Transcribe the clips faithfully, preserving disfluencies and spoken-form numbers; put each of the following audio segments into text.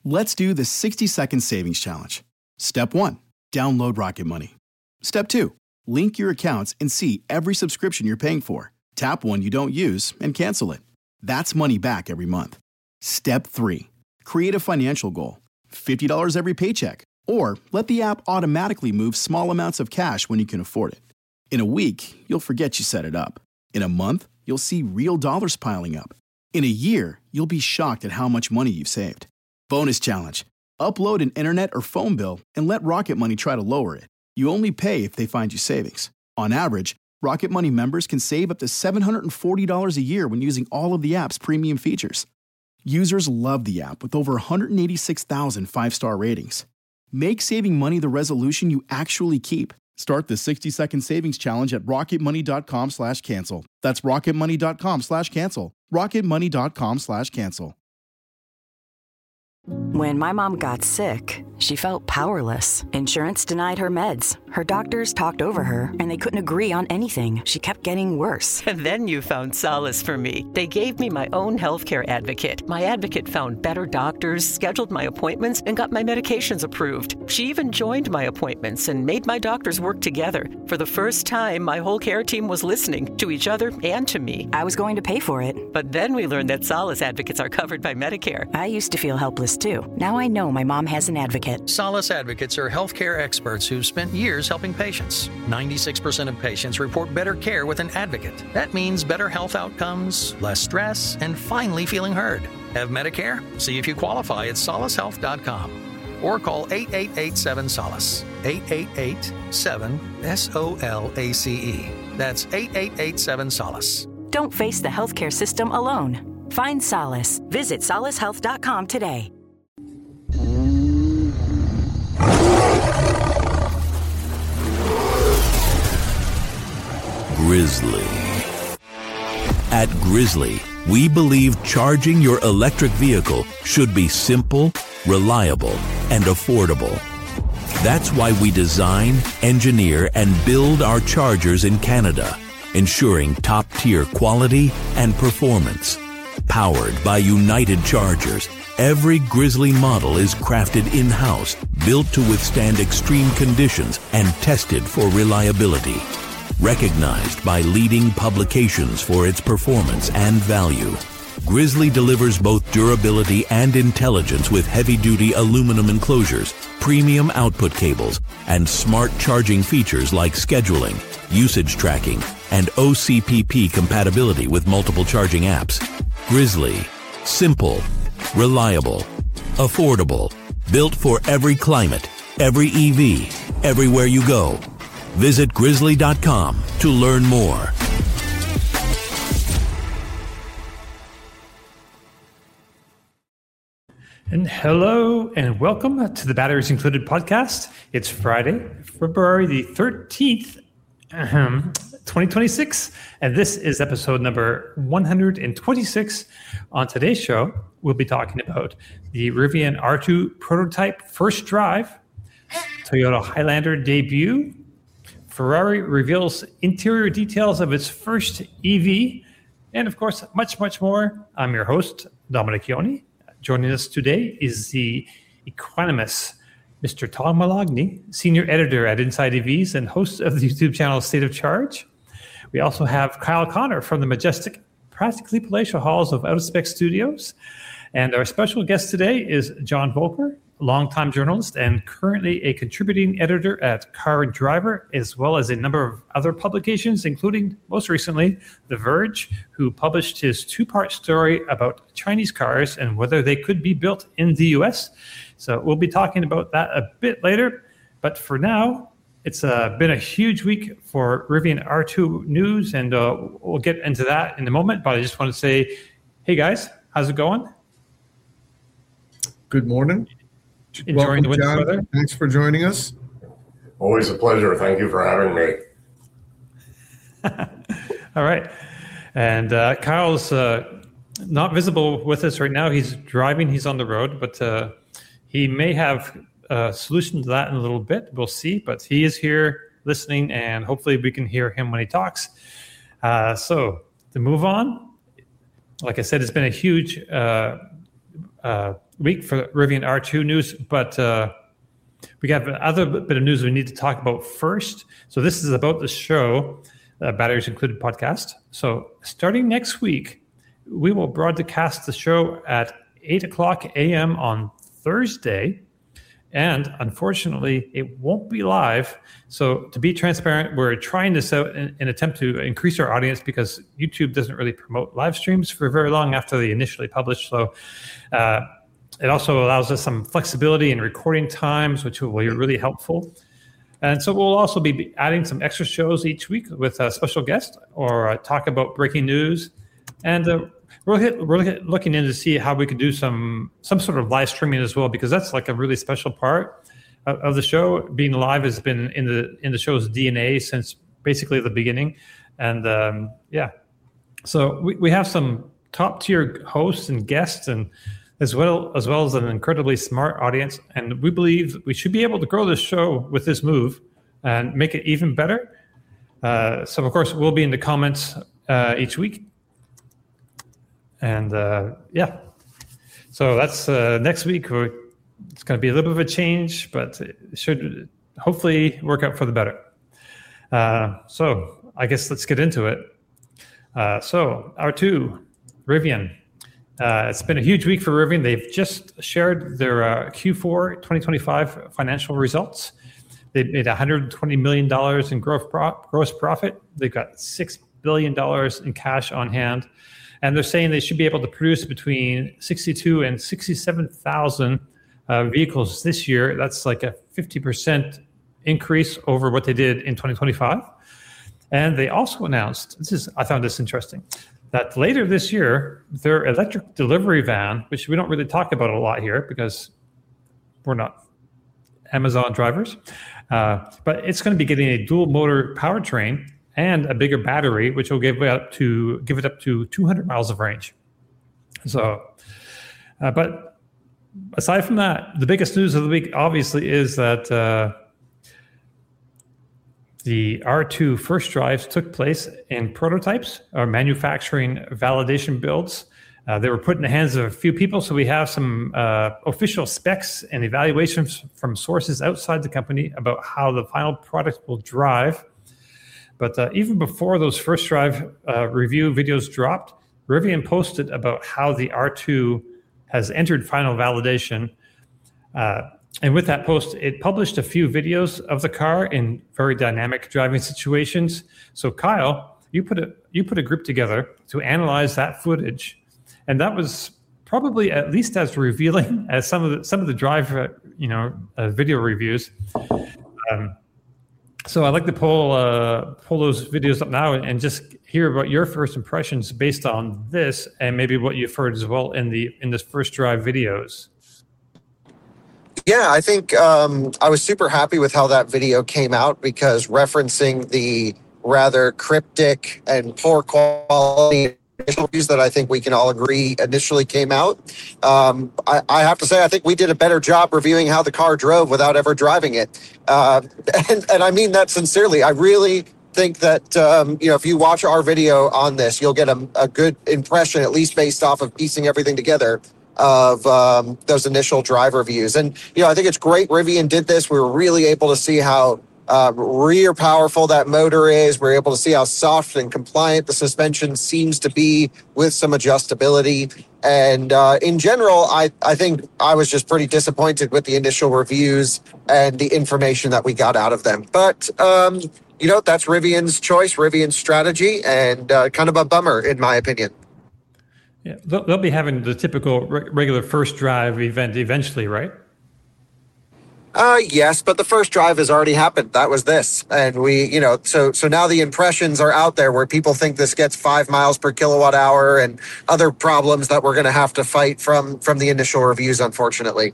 Let's do the sixty second savings challenge. Step one, download Rocket Money. Step two, link your accounts and see every subscription you're paying for. Tap one you don't use and cancel it. That's money back every month. Step three, create a financial goal. fifty dollars every paycheck. Or let the app automatically move small amounts of cash when you can afford it. In a week, you'll forget you set it up. In a month, you'll see real dollars piling up. In a year, you'll be shocked at how much money you've saved. Bonus challenge. Upload an internet or phone bill and let Rocket Money try to lower it. You only pay if they find you savings. On average, Rocket Money members can save up to seven hundred forty dollars a year when using all of the app's premium features. Users love the app with over one hundred eighty-six thousand five-star ratings. Make saving money the resolution you actually keep. Start the sixty second savings challenge at rocketmoney.com slash cancel. That's rocketmoney.com slash cancel. rocketmoney.com slash cancel. When my mom got sick, she felt powerless. Insurance denied her meds. Her doctors talked over her, and they couldn't agree on anything. She kept getting worse. And then you found solace for me. They gave me my own healthcare advocate. My advocate found better doctors, scheduled my appointments, and got my medications approved. She even joined my appointments and made my doctors work together. For the first time, my whole care team was listening to each other and to me. I was going to pay for it. But then we learned that Solace advocates are covered by Medicare. I used to feel helpless too. Now I know my mom has an advocate. Solace advocates are healthcare experts who've spent years helping patients. ninety-six percent of patients report better care with an advocate. That means better health outcomes, less stress, and finally feeling heard. Have Medicare? See if you qualify at solace health dot com or call eight eight eight seven SOLACE. eight eight eight seven S O L A C E. That's eight eight eight seven SOLACE. Don't face the healthcare system alone. Find solace. Visit solace health dot com today. Grizzly. At Grizzly, we believe charging your electric vehicle should be simple, reliable, and affordable. That's why we design, engineer, and build our chargers in Canada, ensuring top-tier quality and performance. Powered by United Chargers, every Grizzly model is crafted in-house, built to withstand extreme conditions, and tested for reliability. Recognized by leading publications for its performance and value, Grizzly delivers both durability and intelligence with heavy-duty aluminum enclosures, premium output cables, and smart charging features like scheduling, usage tracking, and O C P P compatibility with multiple charging apps. Grizzly. Simple, reliable, affordable, built for every climate, every E V, everywhere you go. Visit grizzly dot com to learn more. And hello and welcome to the Batteries Included podcast. It's Friday, February the thirteenth, twenty twenty-six, and this is episode number one hundred twenty-six. On today's show, we'll be talking about the Rivian R two prototype first drive, Toyota Highlander debut, Ferrari reveals interior details of its first E V, and of course, much, much more. I'm your host, Dominic Ioni. Joining us today is the equanimous Mister Tom Malogny, senior editor at Inside E Vs and host of the YouTube channel State of Charge. We also have Kyle Connor from the majestic, practically palatial halls of Out of Spec Studios. And our special guest today is John Volker, longtime journalist and currently a contributing editor at Car and Driver, as well as a number of other publications, including, most recently, The Verge, who published his two-part story about Chinese cars and whether they could be built in the U S. So we'll be talking about that a bit later. But for now, it's uh, been a huge week for Rivian R two news, and uh, we'll get into that in a moment. But I just want to say, hey guys, how's it going? Good morning. Enjoying the winter weather. Thanks for joining us. Always a pleasure. Thank you for having me. All right. And uh, Kyle's uh, not visible with us right now. He's driving. He's on the road, but uh, he may have a solution to that in a little bit. We'll see. But he is here listening, and hopefully we can hear him when he talks. Uh, so to move on, like I said, it's been a huge uh, uh, week for Rivian R two news, but uh, we got another bit of news we need to talk about first. So this is about the show, uh, Batteries Included podcast. So starting next week, we will broadcast the show at eight o'clock a.m. on Thursday. And unfortunately, it won't be live. So to be transparent, we're trying this out in an attempt to increase our audience because YouTube doesn't really promote live streams for very long after they initially publish. So uh, it also allows us some flexibility in recording times, which will be really helpful. And so we'll also be adding some extra shows each week with a special guest or uh, talk about breaking news. And uh, We're, hit, we're looking in to see how we could do some some sort of live streaming as well, because that's like a really special part of, of the show. Being live has been in the in the show's D N A since basically the beginning, and um, yeah, so we, we have some top tier hosts and guests, and as well as well as an incredibly smart audience, and we believe we should be able to grow this show with this move and make it even better. Uh, so of course we'll be in the comments uh, each week. And uh, yeah, so that's uh, next week. We're, it's going to be a little bit of a change, but it should hopefully work out for the better. Uh, so I guess let's get into it. Uh, so R two, Rivian. Uh, it's been a huge week for Rivian. They've just shared their uh, Q four twenty twenty-five financial results. They made one hundred twenty million dollars in gross, pro- gross profit. They've got six billion dollars in cash on hand. And they're saying they should be able to produce between sixty-two and sixty-seven thousand uh, vehicles this year. That's like a fifty percent increase over what they did in twenty twenty-five. And they also announced, this is, I found this interesting, that later this year, their electric delivery van, which we don't really talk about a lot here because we're not Amazon drivers, uh, but it's going to be getting a dual motor powertrain and a bigger battery, which will give it up to give it up to two hundred miles of range. So, uh, but aside from that, the biggest news of the week, obviously, is that uh, the R two first drives took place in prototypes or manufacturing validation builds. Uh, they were put in the hands of a few people, so we have some uh, official specs and evaluations from sources outside the company about how the final product will drive. But uh, even before those first drive uh, review videos dropped, Rivian posted about how the R two has entered final validation. Uh, and with that post, it published a few videos of the car in very dynamic driving situations. So Kyle, you put a you put a group together to analyze that footage, and that was probably at least as revealing as some of the some of the drive uh, you know uh, video reviews. Um, So I'd like to pull uh, pull those videos up now and just hear about your first impressions based on this, and maybe what you've heard as well in the in this first drive videos. Yeah, I think um, I was super happy with how that video came out, because referencing the rather cryptic and poor quality reviews that I think we can all agree initially came out. Um, I, I have to say, I think we did a better job reviewing how the car drove without ever driving it. Uh, and, and I mean that sincerely. I really think that, um, you know, if you watch our video on this, you'll get a, a good impression, at least based off of piecing everything together, of um, those initial drive reviews. And, you know, I think it's great Rivian did this. We were really able to see how Uh, rear powerful that motor is. We're able to see how soft and compliant the suspension seems to be with some adjustability. And uh, in general, I, I think I was just pretty disappointed with the initial reviews and the information that we got out of them. But, um, you know, that's Rivian's choice, Rivian's strategy, and uh, kind of a bummer, in my opinion. Yeah, they'll, they'll be having the typical re- regular first drive event eventually, right? Uh, yes, but the first drive has already happened. That was this. And we, you know, so so now the impressions are out there where people think this gets five miles per kilowatt hour and other problems that we're going to have to fight from from the initial reviews, unfortunately.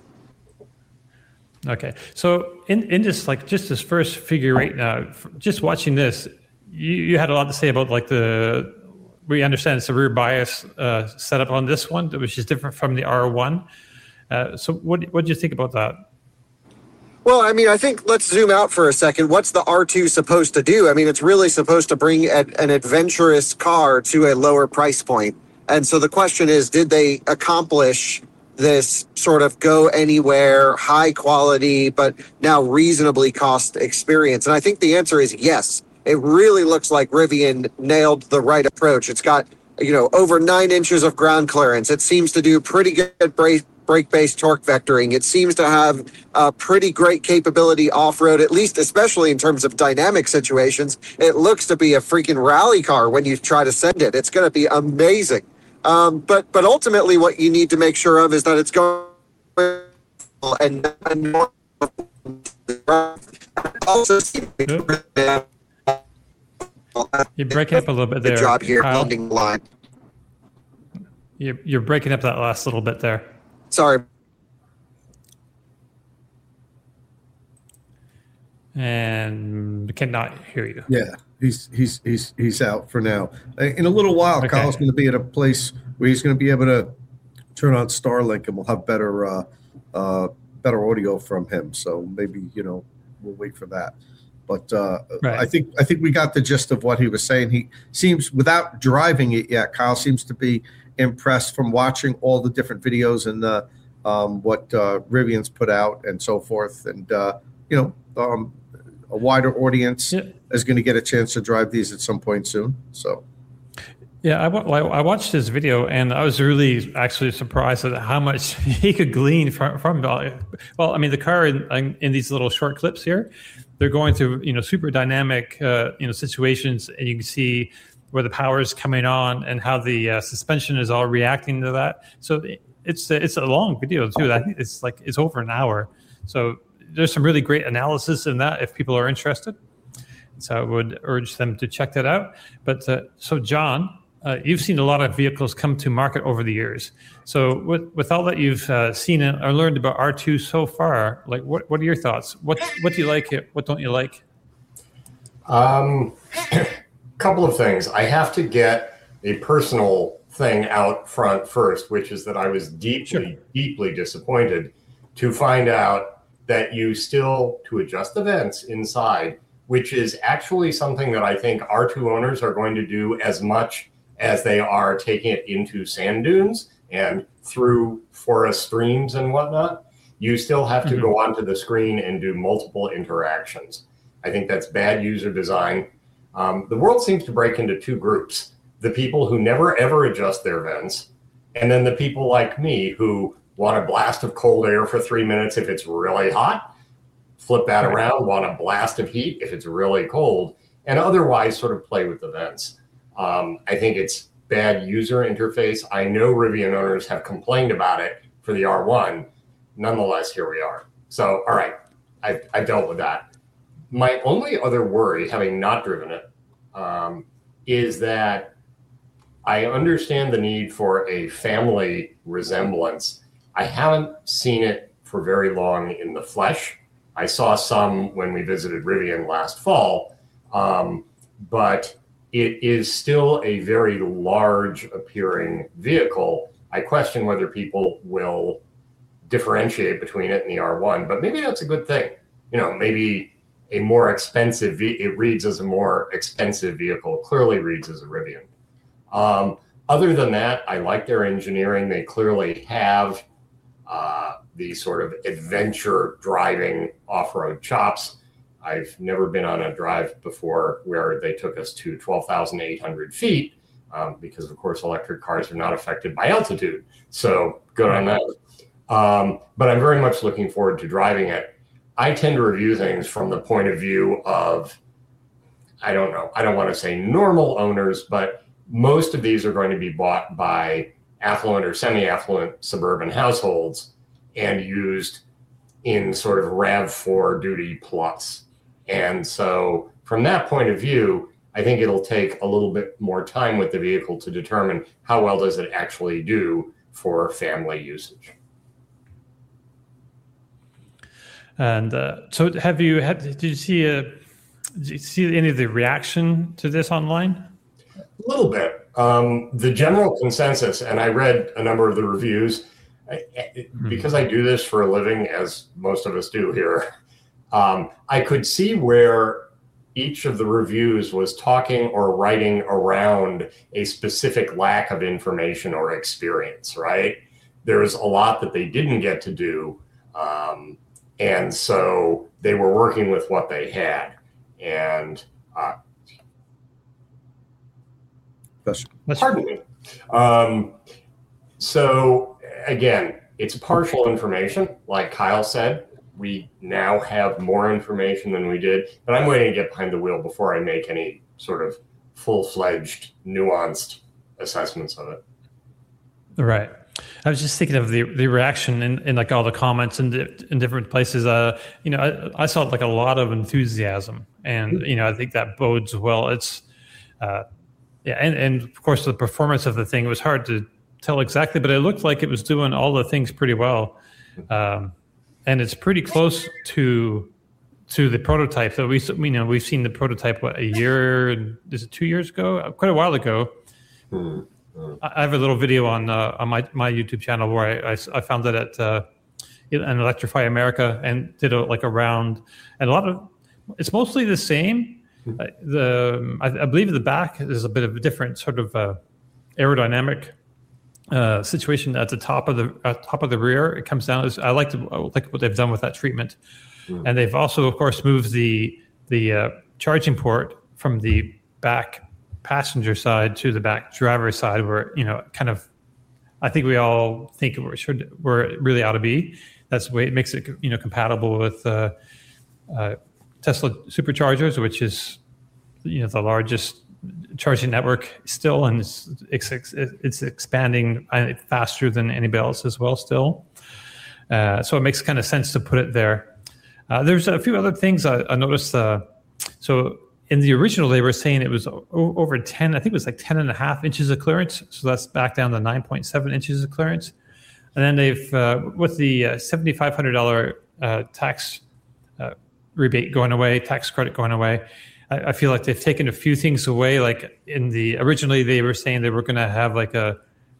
Okay. So in, in this, like just this first figure right now, just watching this, you, you had a lot to say about like the, we understand it's a rear bias uh, setup on this one, which is different from the R one. Uh, so what what do you think about that? Well, I mean, I think let's zoom out for a second. What's the R two supposed to do? I mean, it's really supposed to bring a, an adventurous car to a lower price point. And so the question is, did they accomplish this sort of go anywhere, high quality, but now reasonably cost experience? And I think the answer is yes. It really looks like Rivian nailed the right approach. It's got, you know, over nine inches of ground clearance. It seems to do pretty good brake brake-based torque vectoring. It seems to have a pretty great capability off-road, at least especially in terms of dynamic situations. It looks to be a freaking rally car when you try to send it. It's going to be amazing. Um, but but ultimately what you need to make sure of is that it's going and, and also you're breaking up a little bit there. Good job here, Kyle. holding the line. You're, you're breaking up that last little bit there. Sorry. And we cannot hear you. Yeah, he's he's he's he's out for now. In a little while, Okay. Kyle's going to be at a place where he's going to be able to turn on Starlink, and we'll have better uh, uh, better audio from him. So maybe, you know, we'll wait for that. But uh, Right. I think I think we got the gist of what he was saying. He seems, without driving it yet, Kyle seems to be impressed from watching all the different videos and the um, what uh, Rivian's put out and so forth. And uh, you know, um, a wider audience Yeah. is going to get a chance to drive these at some point soon. So. Yeah, I, wa- I watched his video, and I was really actually surprised at how much he could glean from from. Well, I mean, the car in, in these little short clips here, they're going through, you know, super dynamic uh, you know situations, and you can see where the power is coming on and how the uh, suspension is all reacting to that. So it's it's a long video too. I think it's like it's over an hour. So there's some really great analysis in that if people are interested. So I would urge them to check that out. But uh, so John. Uh, you've seen a lot of vehicles come to market over the years. So with, with all that you've uh, seen and or learned about R two so far, like what, what are your thoughts? What what do you like? What don't you like? Um, couple of things. I have to get a personal thing out front first, which is that I was deeply, Sure. deeply disappointed to find out that you still, to adjust the vents inside, which is actually something that I think R two owners are going to do as much as they are taking it into sand dunes and through forest streams and whatnot. You still have to Mhm. go onto the screen and do multiple interactions. I think that's bad user design. Um, the world seems to break into two groups: the people who never ever adjust their vents, and then the people like me who want a blast of cold air for three minutes if it's really hot, flip that Right. around, want a blast of heat if it's really cold, and otherwise sort of play with the vents. Um, I think it's bad user interface. I know Rivian owners have complained about it for the R one. Nonetheless, here we are. So, all right, I, I dealt with that. My only other worry, having not driven it, um, is that I understand the need for a family resemblance. I haven't seen it for very long in the flesh. I saw some when we visited Rivian last fall, um, but it is still a very large appearing vehicle. I question whether people will differentiate between it and the R one, but maybe that's a good thing. You know, maybe a more expensive, ve- it reads as a more expensive vehicle, clearly reads as a Rivian. Um, other than that, I like their engineering. They clearly have uh, the sort of adventure driving off-road chops. I've never been on a drive before where they took us to twelve thousand eight hundred feet um, because, of course, electric cars are not affected by altitude. So good on that. Um, but I'm very much looking forward to driving it. I tend to review things from the point of view of, I don't know, I don't want to say normal owners, but most of these are going to be bought by affluent or semi-affluent suburban households and used in sort of RAV four duty plus. And so from that point of view, I think it'll take a little bit more time with the vehicle to determine how well does it actually do for family usage. And uh, so have you had, did you see a, did you see any of the reaction to this online? A little bit. Um, the general consensus, and I read a number of the reviews, I, I, because I do this for a living, as most of us do here, um, I could see where each of the reviews was talking or writing around a specific lack of information or experience, right? there's a lot that they didn't get to do. Um, and so they were working with what they had. And uh, That's, pardon me. Um, so again, it's partial information. Like Kyle said, we now have more information than we did, but I'm waiting to get behind the wheel before I make any sort of full-fledged, nuanced assessments of it. Right. I was just thinking of the the reaction in, in like all the comments in, in different places. Uh, you know, I, I saw like a lot of enthusiasm, and you know, I think that bodes well. It's, uh, yeah, and, and of course the performance of the thing was hard to tell exactly, but it looked like it was doing all the things pretty well, um, and it's pretty close to to the prototype. So we, you know, we've seen the prototype what a year, is it two years ago? Quite a while ago. Hmm. I have a little video on uh, on my, my YouTube channel where I, I, I found it at uh, an Electrify America and did a, like a round, and a lot of it's mostly the same. Uh, the I, I believe the back is a bit of a different sort of uh, aerodynamic uh, situation at the top of the at top of the rear. It comes down. I like to I like what they've done with that treatment, mm. and they've also of course moved the the uh, charging port from the back passenger side to the back driver side, where you know kind of I think we all think it should where it really ought to be. That's the way it makes it you know compatible with uh, uh, Tesla superchargers, which is you know the largest charging network still, and it's it's, it's expanding faster than anybody else as well still. Uh, so it makes kind of sense to put it there. Uh, there's a few other things I, I noticed. Uh, so. In the original, they were saying it was over ten, I think it was like ten and a half inches of clearance. So that's back down to nine point seven inches of clearance. And then they've, uh, with the uh, seven thousand five hundred dollars uh, tax uh, rebate going away, tax credit going away, I, I feel like they've taken a few things away. Like in the, originally they were saying they were going to have like a,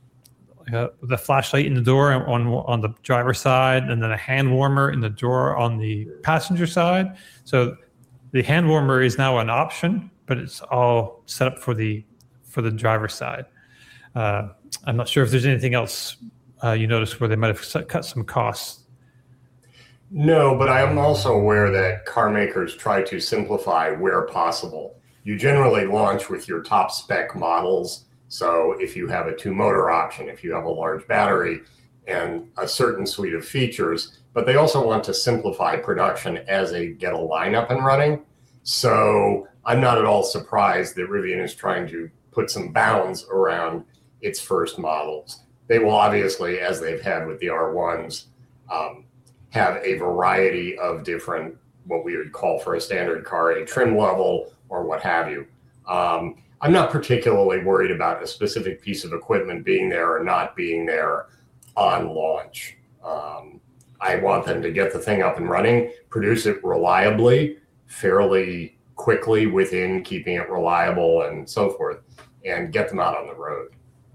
like a, the flashlight in the door on, on the driver's side, and then a hand warmer in the door on the passenger side. So the hand warmer is now an option, but it's all set up for the for the driver's side. Uh, I'm not sure if there's anything else uh, you noticed where they might have cut some costs. No, but I am also aware that car makers try to simplify where possible. You generally launch with your top spec models. So if you have a two motor option, if you have a large battery and a certain suite of features, but they also want to simplify production as they get a line up and running. So I'm not at all surprised that Rivian is trying to put some bounds around its first models. They will obviously, as they've had with the R ones, um, have a variety of different, what we would call for a standard car, a trim level or what have you. Um, I'm not particularly worried about a specific piece of equipment being there or not being there on launch. Um, I want them to get the thing up and running, produce it reliably, fairly quickly within keeping it reliable and so forth, and get them out on the road.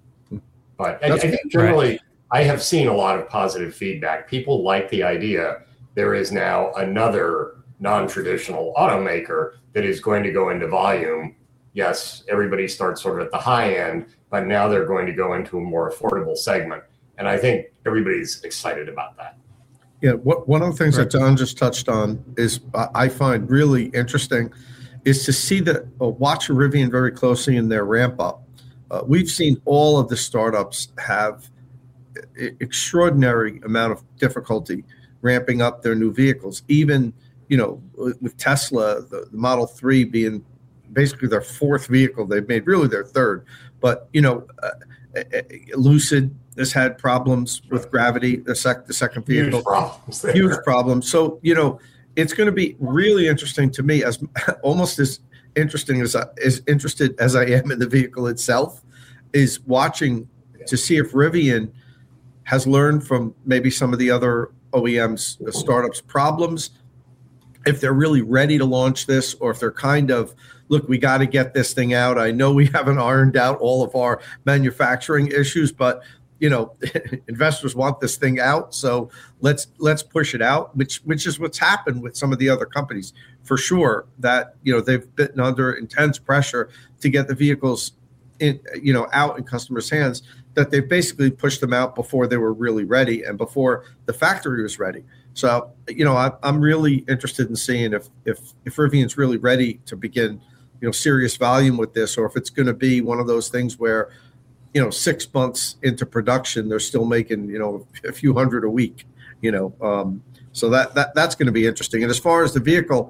But I, I think generally, right. I have seen a lot of positive feedback. People like the idea there is now another non-traditional automaker that is going to go into volume. Yes, everybody starts sort of at the high end, but now they're going to go into a more affordable segment. And I think everybody's excited about that. Yeah, what, one of the things right. that John just touched on is uh, I find really interesting is to see that uh, watch Rivian very closely in their ramp up. Uh, we've seen all of the startups have I- extraordinary amount of difficulty ramping up their new vehicles. Even, you know, with Tesla, the, the Model three being basically their fourth vehicle they've made, really their third. But, you know, uh, Lucid has had problems with Gravity, the, sec- the second vehicle. Huge problems there. Huge problems. So, you know, it's going to be really interesting to me, as almost as interesting as, as interested as I am in the vehicle itself, is watching to see if Rivian has learned from maybe some of the other O E Ms, the startups' problems, if they're really ready to launch this, or if they're kind of, look, we got to get this thing out. I know we haven't ironed out all of our manufacturing issues, but you know, investors want this thing out, so let's let's push it out, which which is what's happened with some of the other companies for sure. That you know they've been under intense pressure to get the vehicles in, you know, out in customers' hands. that they basically pushed them out before they were really ready and before the factory was ready. So, you know, I, I'm really interested in seeing if if if Rivian's really ready to begin, you know, serious volume with this, or if it's going to be one of those things where, you know, six months into production, they're still making, you know, a few hundred a week, you know. Um, so that that that's going to be interesting. And as far as the vehicle,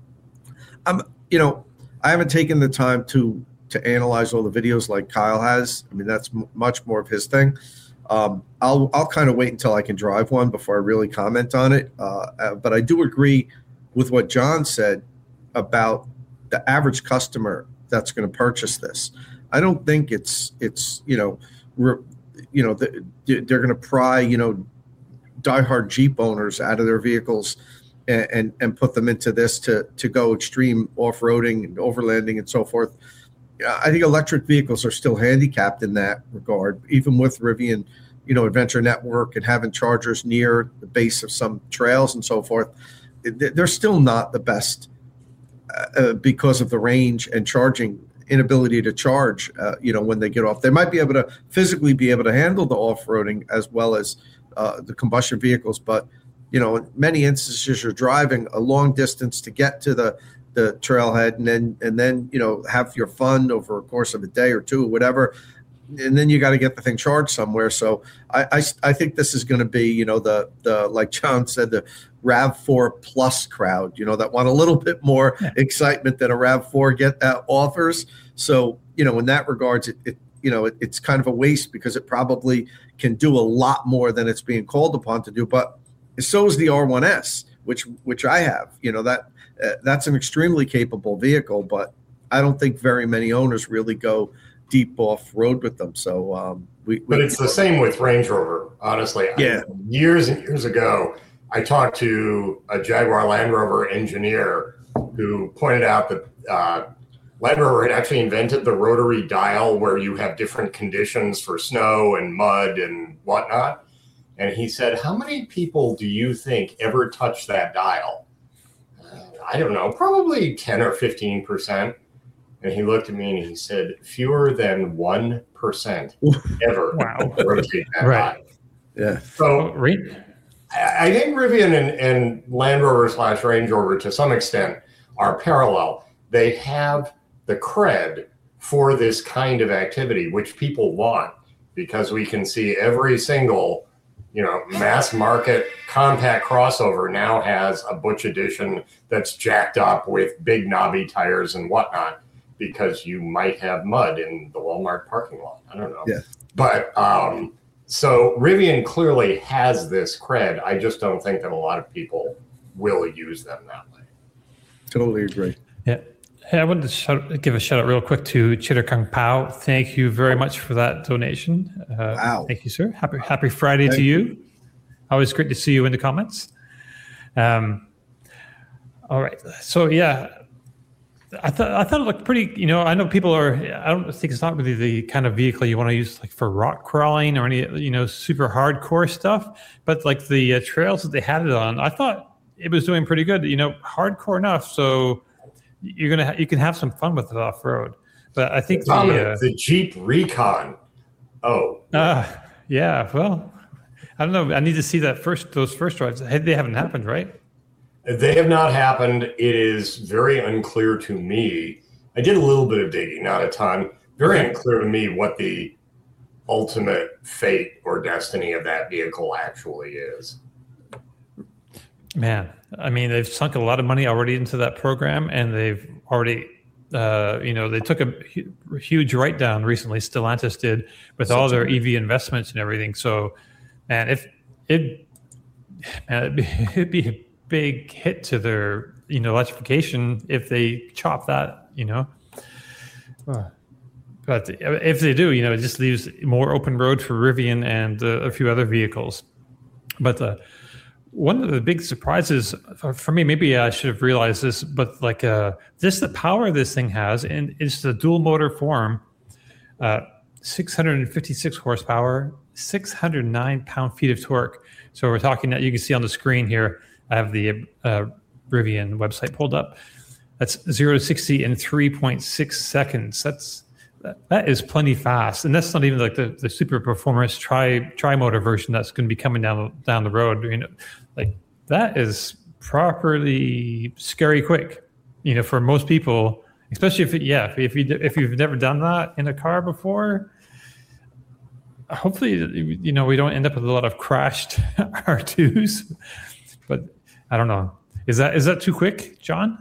I'm, you know, I haven't taken the time to to analyze all the videos like Kyle has. I mean, that's m- much more of his thing. Um, I'll I'll kind of wait until I can drive one before I really comment on it. Uh, uh, but I do agree with what John said about the average customer that's going to purchase this. I don't think it's it's you know re, you know the, they're going to pry you know diehard Jeep owners out of their vehicles and, and and put them into this to to go extreme off-roading and overlanding and so forth. I think electric vehicles are still handicapped in that regard, even with Rivian, you know, Adventure Network and having chargers near the base of some trails and so forth. They're still not the best uh, because of the range and charging inability to charge, uh, you know, when they get off. They might be able to physically be able to handle the off-roading as well as uh, the combustion vehicles. But, you know, in many instances, you're driving a long distance to get to the the trailhead and then and then you know have your fun over a course of a day or two or whatever, and then you got to get the thing charged somewhere. So I I, I think this is going to be you know the the like John said, the RAV four Plus crowd, you know, that want a little bit more yeah. excitement than a RAV four get uh, offers. So you know in that regards it, it you know it, it's kind of a waste because it probably can do a lot more than it's being called upon to do. But so is the R one S, which which I have. You know that. Uh, that's an extremely capable vehicle, but I don't think very many owners really go deep off road with them. So, um, we, we. But it's the same with Range Rover, honestly. Yeah. I, years and years ago, I talked to a Jaguar Land Rover engineer who pointed out that uh, Land Rover had actually invented the rotary dial where you have different conditions for snow and mud and whatnot. And he said, "How many people do you think ever touch that dial?" I don't know, probably ten or fifteen percent. And he looked at me and he said, fewer than one percent ever wow. rotate that right. dial. Yeah. So right. I think Rivian and, and Land Rover slash Range Rover to some extent are parallel. They have the cred for this kind of activity, which people want, because we can see every single you know, mass market compact crossover now has a Butch edition that's jacked up with big knobby tires and whatnot, because you might have mud in the Walmart parking lot. I don't know. Yeah. But um, so Rivian clearly has this cred. I just don't think that a lot of people will use them that way. Totally agree. Yeah. Hey, I wanted to shout, give a shout out real quick to Chitterkung Pao. Thank you very much for that donation. Uh, wow. Thank you, sir. Happy Happy Friday Thank to you. you. Always great to see you in the comments. Um, all right. So, yeah, I thought I thought it looked pretty, you know, I know people are, I don't think it's not really the kind of vehicle you want to use like for rock crawling or any, you know, super hardcore stuff. But like the uh, trails that they had it on, I thought it was doing pretty good, you know, hardcore enough. So, You're gonna ha- you can have some fun with it off road, but I think Tom, the, uh, the Jeep Recon. Oh, uh, yeah. Well, I don't know. I need to see that first. Those first drives. They haven't happened, right? They have not happened. It is very unclear to me. I did a little bit of digging, not a ton. Very Okay. unclear to me what the ultimate fate or destiny of that vehicle actually is. Man, I mean, they've sunk a lot of money already into that program, and they've already, uh, you know, they took a hu- huge write down recently. Stellantis did with all their E V investments and everything. So, man, if it, man, it'd be, it'd be a big hit to their, you know, electrification if they chop that, you know. Uh, But if they do, you know, it just leaves more open road for Rivian and uh, a few other vehicles. But uh, one of the big surprises for, for me, maybe I should have realized this, but like uh, this, the power this thing has, and it's the dual motor form, uh, six hundred fifty-six horsepower, six hundred nine pound-feet of torque. So we're talking that you can see on the screen here. I have the uh, Rivian website pulled up. That's zero to sixty in three point six seconds. That's that is plenty fast, and that's not even like the, the super performance tri tri motor version that's going to be coming down down the road. You know, like that is properly scary quick. You know, for most people, especially if it, yeah, if you if you've never done that in a car before, hopefully you know we don't end up with a lot of crashed R twos. But I don't know. Is that is that too quick, John?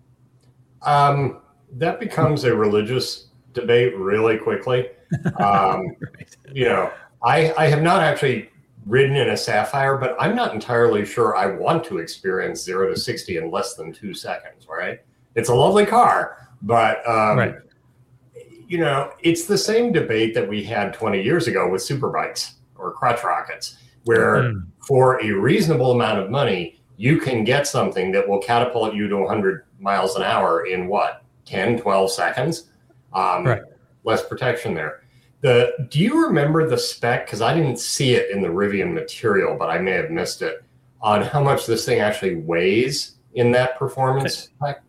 Um, that becomes a religious debate really quickly. Um, right. You know, I, I have not actually ridden in a Sapphire, but I'm not entirely sure I want to experience zero to sixty in less than two seconds, right? It's a lovely car, but, um, right. you know, it's the same debate that we had twenty years ago with superbikes or crotch rockets, where mm. for a reasonable amount of money, you can get something that will catapult you to one hundred miles an hour in what, ten, twelve seconds? Um, right. Less protection there. The do you remember the spec? Because I didn't see it in the Rivian material, but I may have missed it, on how much this thing actually weighs in that performance spec?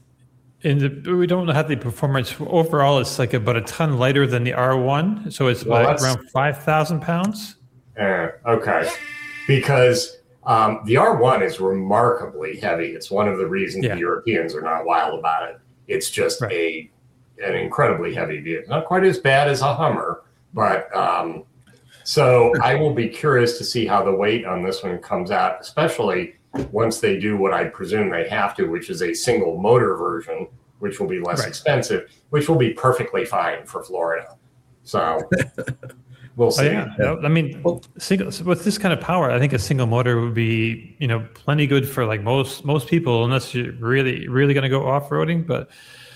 In the, we don't have the performance overall. It's like about a ton lighter than the R one, so it's well, like around five thousand pounds. Uh, okay, because um, the R one is remarkably heavy. It's one of the reasons yeah. the Europeans are not wild about it. It's just right. a an incredibly heavy vehicle. Not quite as bad as a Hummer, but um, so I will be curious to see how the weight on this one comes out, especially once they do what I presume they have to, which is a single motor version, which will be less right. expensive, which will be perfectly fine for Florida. So we'll see. Oh, yeah. I mean, single, with this kind of power, I think a single motor would be, you know, plenty good for like most most people, unless you're really, really going to go off-roading. But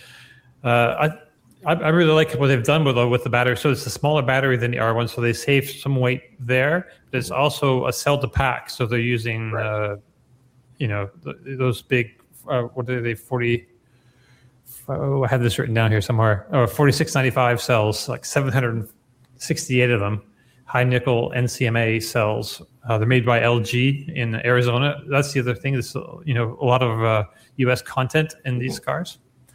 Uh, I I really like what they've done with the, with the battery. So it's a smaller battery than the R one, so they save some weight there. But it's also a cell to pack, so they're using, right. uh, you know, th- those big. Uh, what are they? Forty. Oh, I have this written down here somewhere. Oh, forty-six ninety-five cells, like seven hundred sixty-eight of them, high nickel N C M A cells. Uh, they're made by L G in Arizona. That's the other thing. There's you know a lot of uh, U S content in these cars.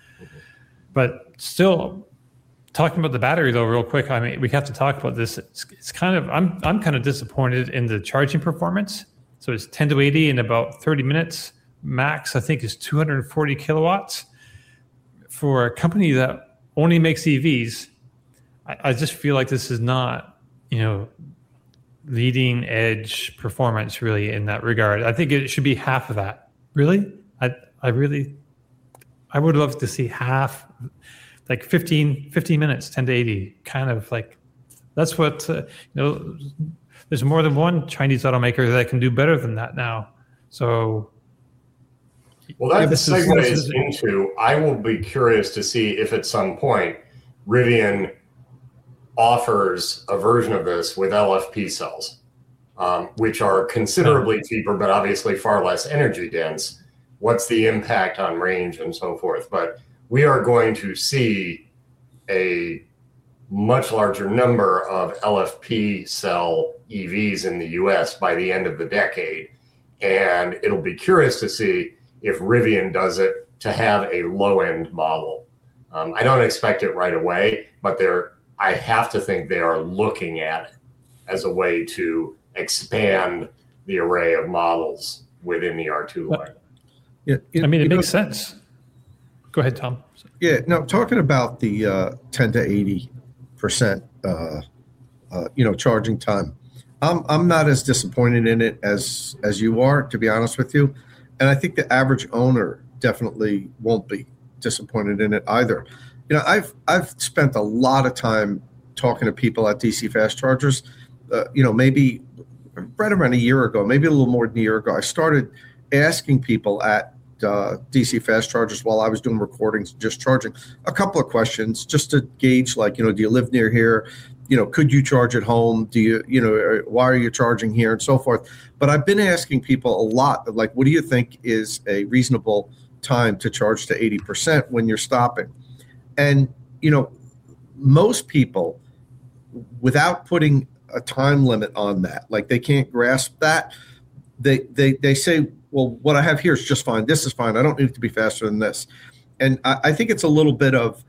But still, talking about the battery though, real quick. I mean, we have to talk about this. It's, it's kind of I'm I'm kind of disappointed in the charging performance. So it's ten to eighty in about thirty minutes. Max, I think, is two hundred forty kilowatts. For a company that only makes E Vs, I, I just feel like this is not, you know, leading edge performance really in that regard. I think it should be half of that. Really, I I really. I would love to see half, like fifteen, fifteen minutes, ten to eighty, kind of like, that's what, uh, you know, there's more than one Chinese automaker that can do better than that now. So. Well, that yeah, segues is, into, I will be curious to see if at some point Rivian offers a version of this with L F P cells, um, which are considerably cheaper, but obviously far less energy dense. What's the impact on range and so forth? But we are going to see a much larger number of L F P cell E Vs in the U S by the end of the decade. And it'll be curious to see if Rivian does it to have a low-end model. Um, I don't expect it right away, but they're, I have to think they are looking at it as a way to expand the array of models within the R two line. Yeah, it, I mean, it makes know, sense. Go ahead, Tom. Yeah, no, talking about the uh, ten to eighty percent, uh, uh, you know, charging time. I'm I'm not as disappointed in it as as you are, to be honest with you, and I think the average owner definitely won't be disappointed in it either. You know, I've I've spent a lot of time talking to people at D C fast chargers. Uh, you know, maybe right around a year ago, maybe a little more than a year ago, I started asking people at uh, D C fast chargers while I was doing recordings, just charging a couple of questions just to gauge, like, you know, do you live near here? You know, could you charge at home? Do you, you know, why are you charging here and so forth? But I've been asking people a lot, like, what do you think is a reasonable time to charge to eighty percent when you're stopping? And, you know, most people, without putting a time limit on that, like they can't grasp that, they they they say, well, what I have here is just fine. This is fine. I don't need it to be faster than this. And I, I think it's a little bit of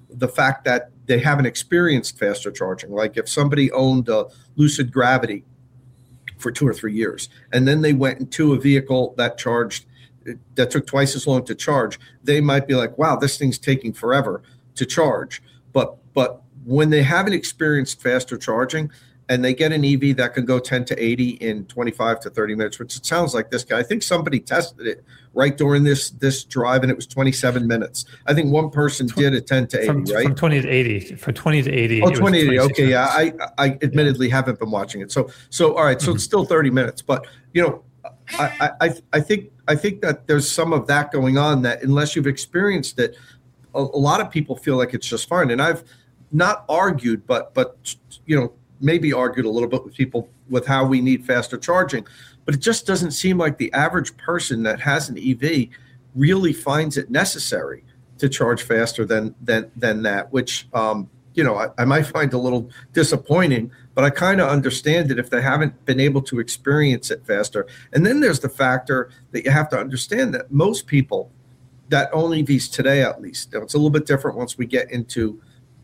the fact that they haven't experienced faster charging. Like if somebody owned a Lucid Gravity for two or three years, and then they went into a vehicle that charged, that took twice as long to charge, they might be like, wow, this thing's taking forever to charge. But but when they haven't experienced faster charging, and they get an E V that can go ten to eighty in twenty-five to thirty minutes, which it sounds like this guy. I think somebody tested it right during this this drive, and it was twenty-seven minutes. I think one person did a ten to eighty, from, right? From twenty to eighty. From twenty to eighty. Oh, twenty to eighty. Okay, yeah. I, I admittedly haven't been watching it. So, so all right. So mm-hmm. It's still thirty minutes. But, you know, I, I, I think I think that there's some of that going on that unless you've experienced it, a, a lot of people feel like it's just fine. And I've not argued, but, but you know, maybe argued a little bit with people with how we need faster charging, but it just doesn't seem like the average person that has an E V really finds it necessary to charge faster than than than that, which um, you know I, I might find a little disappointing, but I kind of understand it if they haven't been able to experience it faster. And then there's the factor that you have to understand that most people that own E Vs today, at least, it's a little bit different once we get into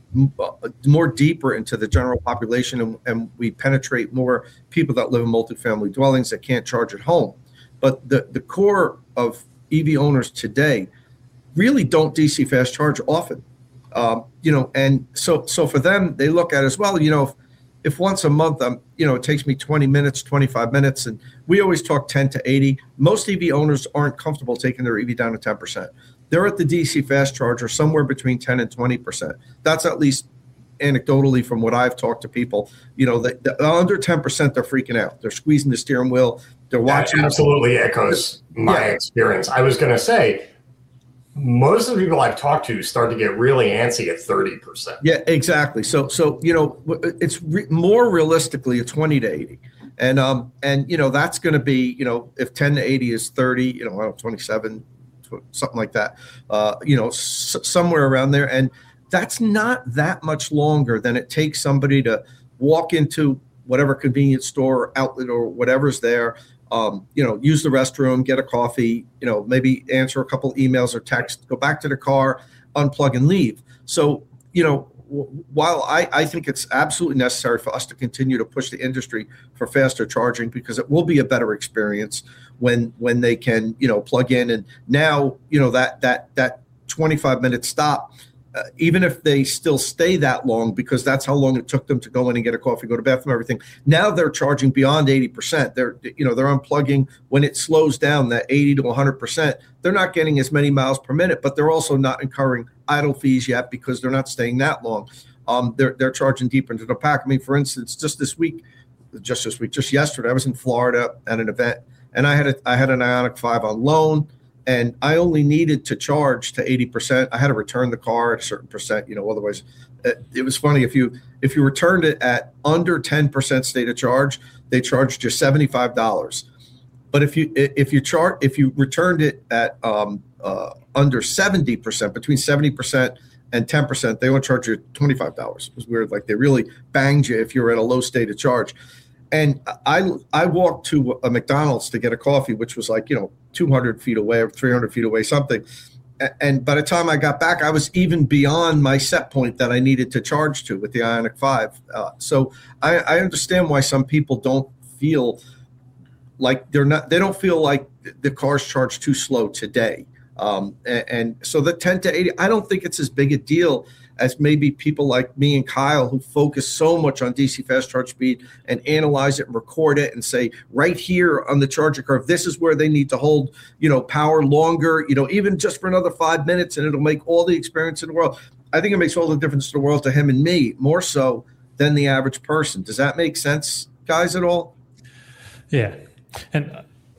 more deeper into the general population and, and we penetrate more people that live in multifamily dwellings that can't charge at home. But the, the core of E V owners today really don't D C fast charge often. Um, you know, and so so for them, they look at it as well, you know, if, if once a month, um, you know, it takes me twenty minutes, twenty-five minutes, and we always talk ten to eighty. Most E V owners aren't comfortable taking their E V down to ten percent. They're at the D C fast charger somewhere between ten and twenty percent. That's at least anecdotally from what I've talked to people. You know, the, the under ten percent, they're freaking out. They're squeezing the steering wheel. They're watching. That absolutely echoes my yeah. experience. I was going to say, most of the people I've talked to start to get really antsy at thirty percent. Yeah, exactly. So, so you know, it's re- more realistically a twenty to eighty. And, um, and you know, that's going to be, you know, if ten to eighty is thirty, you know, I don't know, twenty-seven, something like that, uh, you know, s- somewhere around there. And that's not that much longer than it takes somebody to walk into whatever convenience store, outlet, or whatever's there, um, you know, use the restroom, get a coffee, you know, maybe answer a couple emails or text, go back to the car, unplug and leave. So, you know, w- while I, I think it's absolutely necessary for us to continue to push the industry for faster charging, because it will be a better experience when when they can, you know, plug in. And now, you know, that that that twenty-five minute stop, uh, even if they still stay that long, because that's how long it took them to go in and get a coffee, go to the bathroom, everything. Now they're charging beyond eighty percent. They're, you know, they're unplugging when it slows down that eighty to one hundred percent. They're not getting as many miles per minute, but they're also not incurring idle fees yet because they're not staying that long. Um, they're they're charging deeper into the pack. I mean, for instance, just this week, just this week, just yesterday, I was in Florida at an event. And I had a, I had an Ioniq five on loan, and I only needed to charge to eighty percent. I had to return the car at a certain percent, you know, otherwise it, it was funny. If you if you returned it at under ten percent state of charge, they charged you seventy-five dollars. But if you if you chart if you returned it at um, uh, under seventy percent, between seventy percent and ten percent, they would charge you twenty-five dollars. It was weird. Like they really banged you if you were at a low state of charge. And I I walked to a McDonald's to get a coffee, which was like, you know, two hundred feet away or three hundred feet away, something. And by the time I got back, I was even beyond my set point that I needed to charge to with the Ioniq five. Uh, so I, I understand why some people don't feel like they're not, they don't feel like the car's charged too slow today. Um, and, and so the ten to eighty, I don't think it's as big a deal as maybe people like me and Kyle who focus so much on D C fast charge speed and analyze it and record it and say right here on the charger curve, this is where they need to hold, you know, power longer, you know, even just for another five minutes and it'll make all the experience in the world. I think it makes all the difference in the world to him and me, more so than the average person. Does that make sense, guys, at all? Yeah. And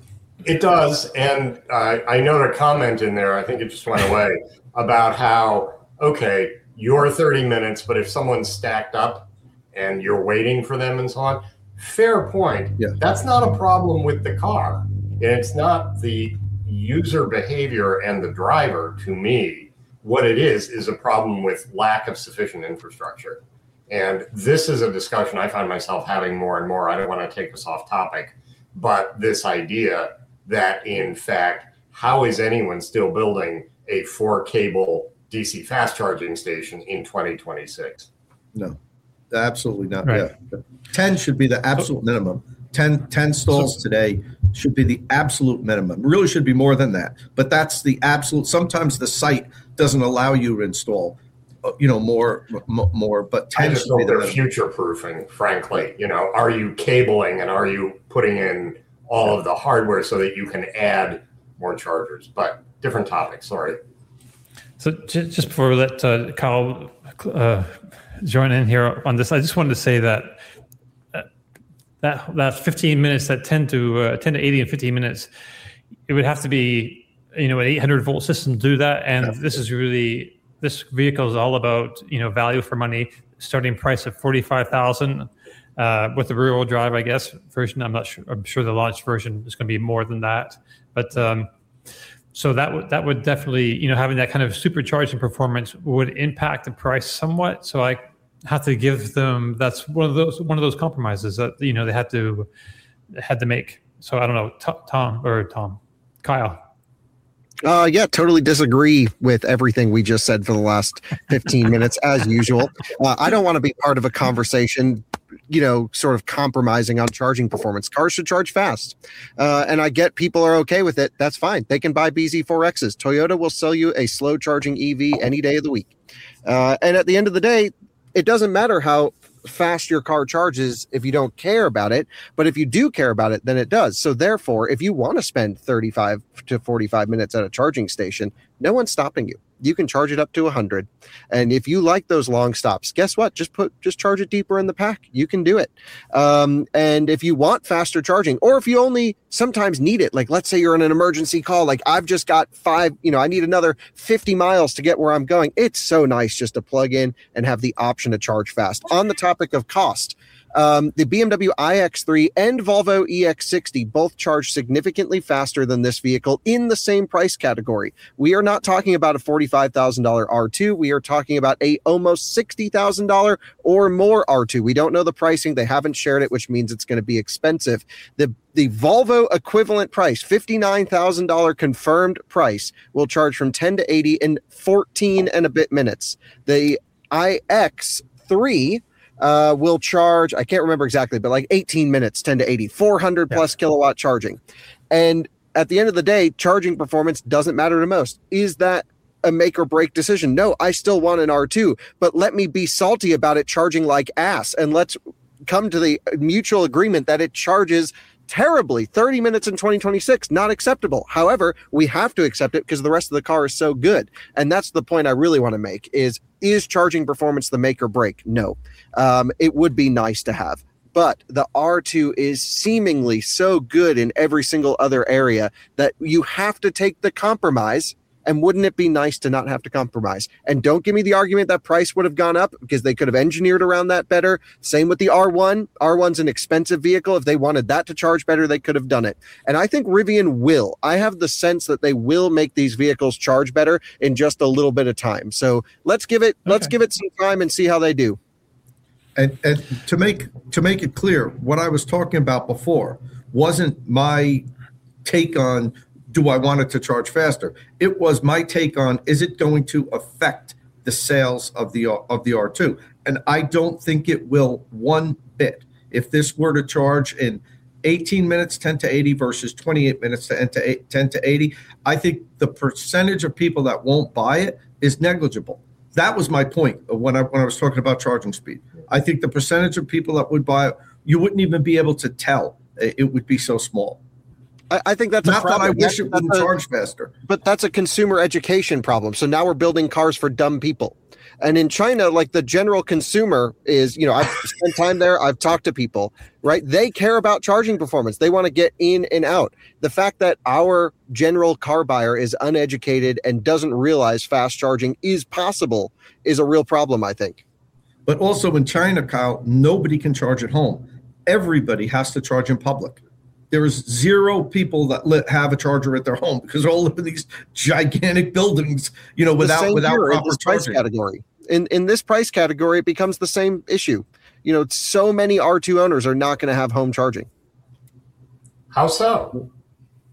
it does. And uh, I note a comment in there, I think it just went away, about how, okay, you're thirty minutes, but if someone's stacked up and you're waiting for them and so on, fair point. Yeah. That's not a problem with the car. And it's not the user behavior and the driver, to me. What it is, is a problem with lack of sufficient infrastructure. And this is a discussion I find myself having more and more. I don't want to take us off topic, but this idea that, in fact, how is anyone still building a four cable D C fast charging station in twenty twenty-six. No, absolutely not. Right. Yeah. ten should be the absolute minimum. ten, ten stalls today should be the absolute minimum. Really should be more than that. But that's the absolute. Sometimes the site doesn't allow you to install, you know, more, m- more. But ten I just should be hope the they're future proofing, frankly. You know, are you cabling and are you putting in all of the hardware so that you can add more chargers? But different topic. Sorry. So j- just before we let uh, Kyle uh, join in here on this, I just wanted to say that uh, that that fifteen minutes, that ten to uh, ten to eighty in fifteen minutes, it would have to be, you know, an eight hundred volt system to do that. And yeah. this is really, this vehicle is all about, you know, value for money. Starting price of forty-five thousand uh, with the rear-wheel drive, I guess version. I'm not sure. I'm sure the launch version is going to be more than that, but. Um, So that would that would definitely, you know, having that kind of supercharging performance would impact the price somewhat. So I have to give them, that's one of those one of those compromises that, you know, they had to had to make. So I don't know, Tom or Tom, Kyle. Uh, yeah, totally disagree with everything we just said for the last fifteen minutes, as usual. Uh, I don't want to be part of a conversation, you know, sort of compromising on charging performance. Cars should charge fast. Uh, and I get people are okay with it. That's fine. They can buy B Z four X's. Toyota will sell you a slow charging E V any day of the week. Uh, and at the end of the day, it doesn't matter how fast your car charges if you don't care about it. But if you do care about it, then it does. So therefore, if you want to spend thirty-five to forty-five minutes at a charging station, no one's stopping you. You can charge it up to one hundred. And if you like those long stops, guess what? Just put just charge it deeper in the pack. You can do it. Um, and if you want faster charging, or if you only sometimes need it, like let's say you're in an emergency call, like I've just got five, you know, I need another fifty miles to get where I'm going. It's so nice just to plug in and have the option to charge fast. On the topic of cost, Um, the B M W i X three and Volvo E X sixty both charge significantly faster than this vehicle in the same price category. We are not talking about a forty-five thousand dollars R two. We are talking about a almost sixty thousand dollars or more R two. We don't know the pricing. They haven't shared it, which means it's going to be expensive. The The Volvo equivalent price, fifty-nine thousand dollars confirmed price, will charge from ten to eighty in fourteen and a bit minutes. The i X three Uh, will charge, I can't remember exactly, but like eighteen minutes, ten to eighty, four hundred plus yeah. kilowatt charging. And at the end of the day, charging performance doesn't matter to most. Is that a make or break decision? No, I still want an R two, but let me be salty about it charging like ass. And let's come to the mutual agreement that it charges terribly. thirty minutes in twenty twenty-six, not acceptable. However, we have to accept it because the rest of the car is so good. And that's the point I really want to make is, is charging performance the make or break? No. Um, it would be nice to have. But the R two is seemingly so good in every single other area that you have to take the compromise. And wouldn't it be nice to not have to compromise? And don't give me the argument that price would have gone up because they could have engineered around that better. Same with the R one. R one's an expensive vehicle. If they wanted that to charge better, they could have done it. And I think Rivian will. I have the sense that they will make these vehicles charge better in just a little bit of time. So let's give it, okay. let's give it some time and see how they do. And, and to make to make it clear, what I was talking about before wasn't my take on, do I want it to charge faster? It was my take on, is it going to affect the sales of the of the R two? And I don't think it will one bit. If this were to charge in eighteen minutes, ten to eighty versus twenty-eight minutes to ten to eighty, I think the percentage of people that won't buy it is negligible. That was my point when I when I was talking about charging speed. I think the percentage of people that would buy it, you wouldn't even be able to tell. It would be so small. I, I think that's not a problem. that I wish that's, it wouldn't a, charge faster. But that's a consumer education problem. So now we're building cars for dumb people. And in China, like the general consumer is, you know, I've spent time there. I've talked to people, right? They care about charging performance. They want to get in and out. The fact that our general car buyer is uneducated and doesn't realize fast charging is possible is a real problem, I think. But also in China, Kyle, nobody can charge at home. Everybody has to charge in public. There is zero people that li- have a charger at their home because they're all live in these gigantic buildings, you know, without without here, proper in this charging. Price category. In in this price category, it becomes the same issue. You know, so many R two owners are not going to have home charging. How so?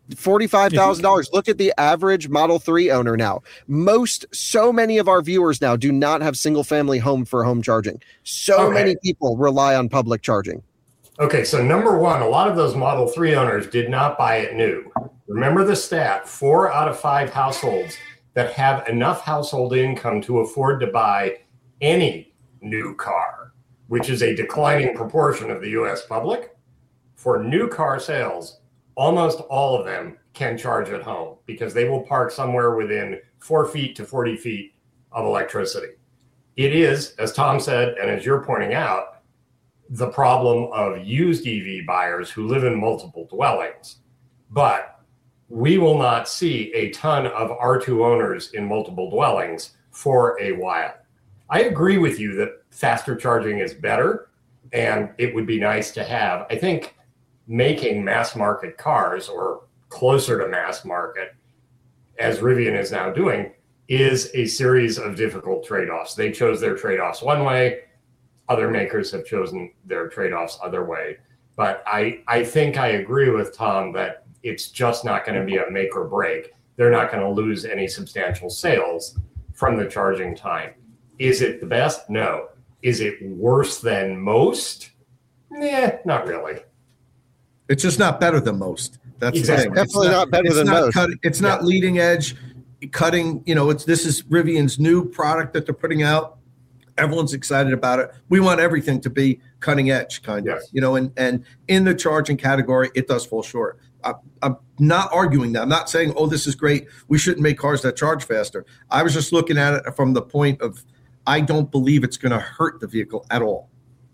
forty-five thousand dollars. Look at the average Model three owner now. Most, so many of our viewers now do not have single family home for home charging. So Okay. many people rely on public charging. Okay, so number one, a lot of those Model three owners did not buy it new. Remember the stat, four out of five households that have enough household income to afford to buy any new car, which is a declining proportion of the U S public. For new car sales, almost all of them can charge at home because they will park somewhere within four feet to forty feet of electricity. It is, as Tom said, and as you're pointing out, the problem of used E V buyers who live in multiple dwellings. But we will not see a ton of R two owners in multiple dwellings for a while. I agree with you that faster charging is better, and it would be nice to have. I think making mass market cars, or closer to mass market, as Rivian is now doing, is a series of difficult trade-offs. They chose their trade-offs one way. Other makers have chosen their trade-offs other way. But I, I think I agree with Tom that it's just not going to be a make or break. They're not going to lose any substantial sales from the charging time. Is it the best? No. Is it worse than most? Nah, not really. It's just not better than most. That's Exactly. the thing. Definitely It's not better it's than not most. Cut, it's not Yeah. leading edge cutting. You know, it's this is Rivian's new product that they're putting out. Everyone's excited about it. We want everything to be cutting edge, kind of. Yes. You know, and and in the charging category, it does fall short. I, I'm not arguing that. I'm not saying, oh, this is great. We shouldn't make cars that charge faster. I was just looking at it from the point of, I don't believe it's going to hurt the vehicle at all.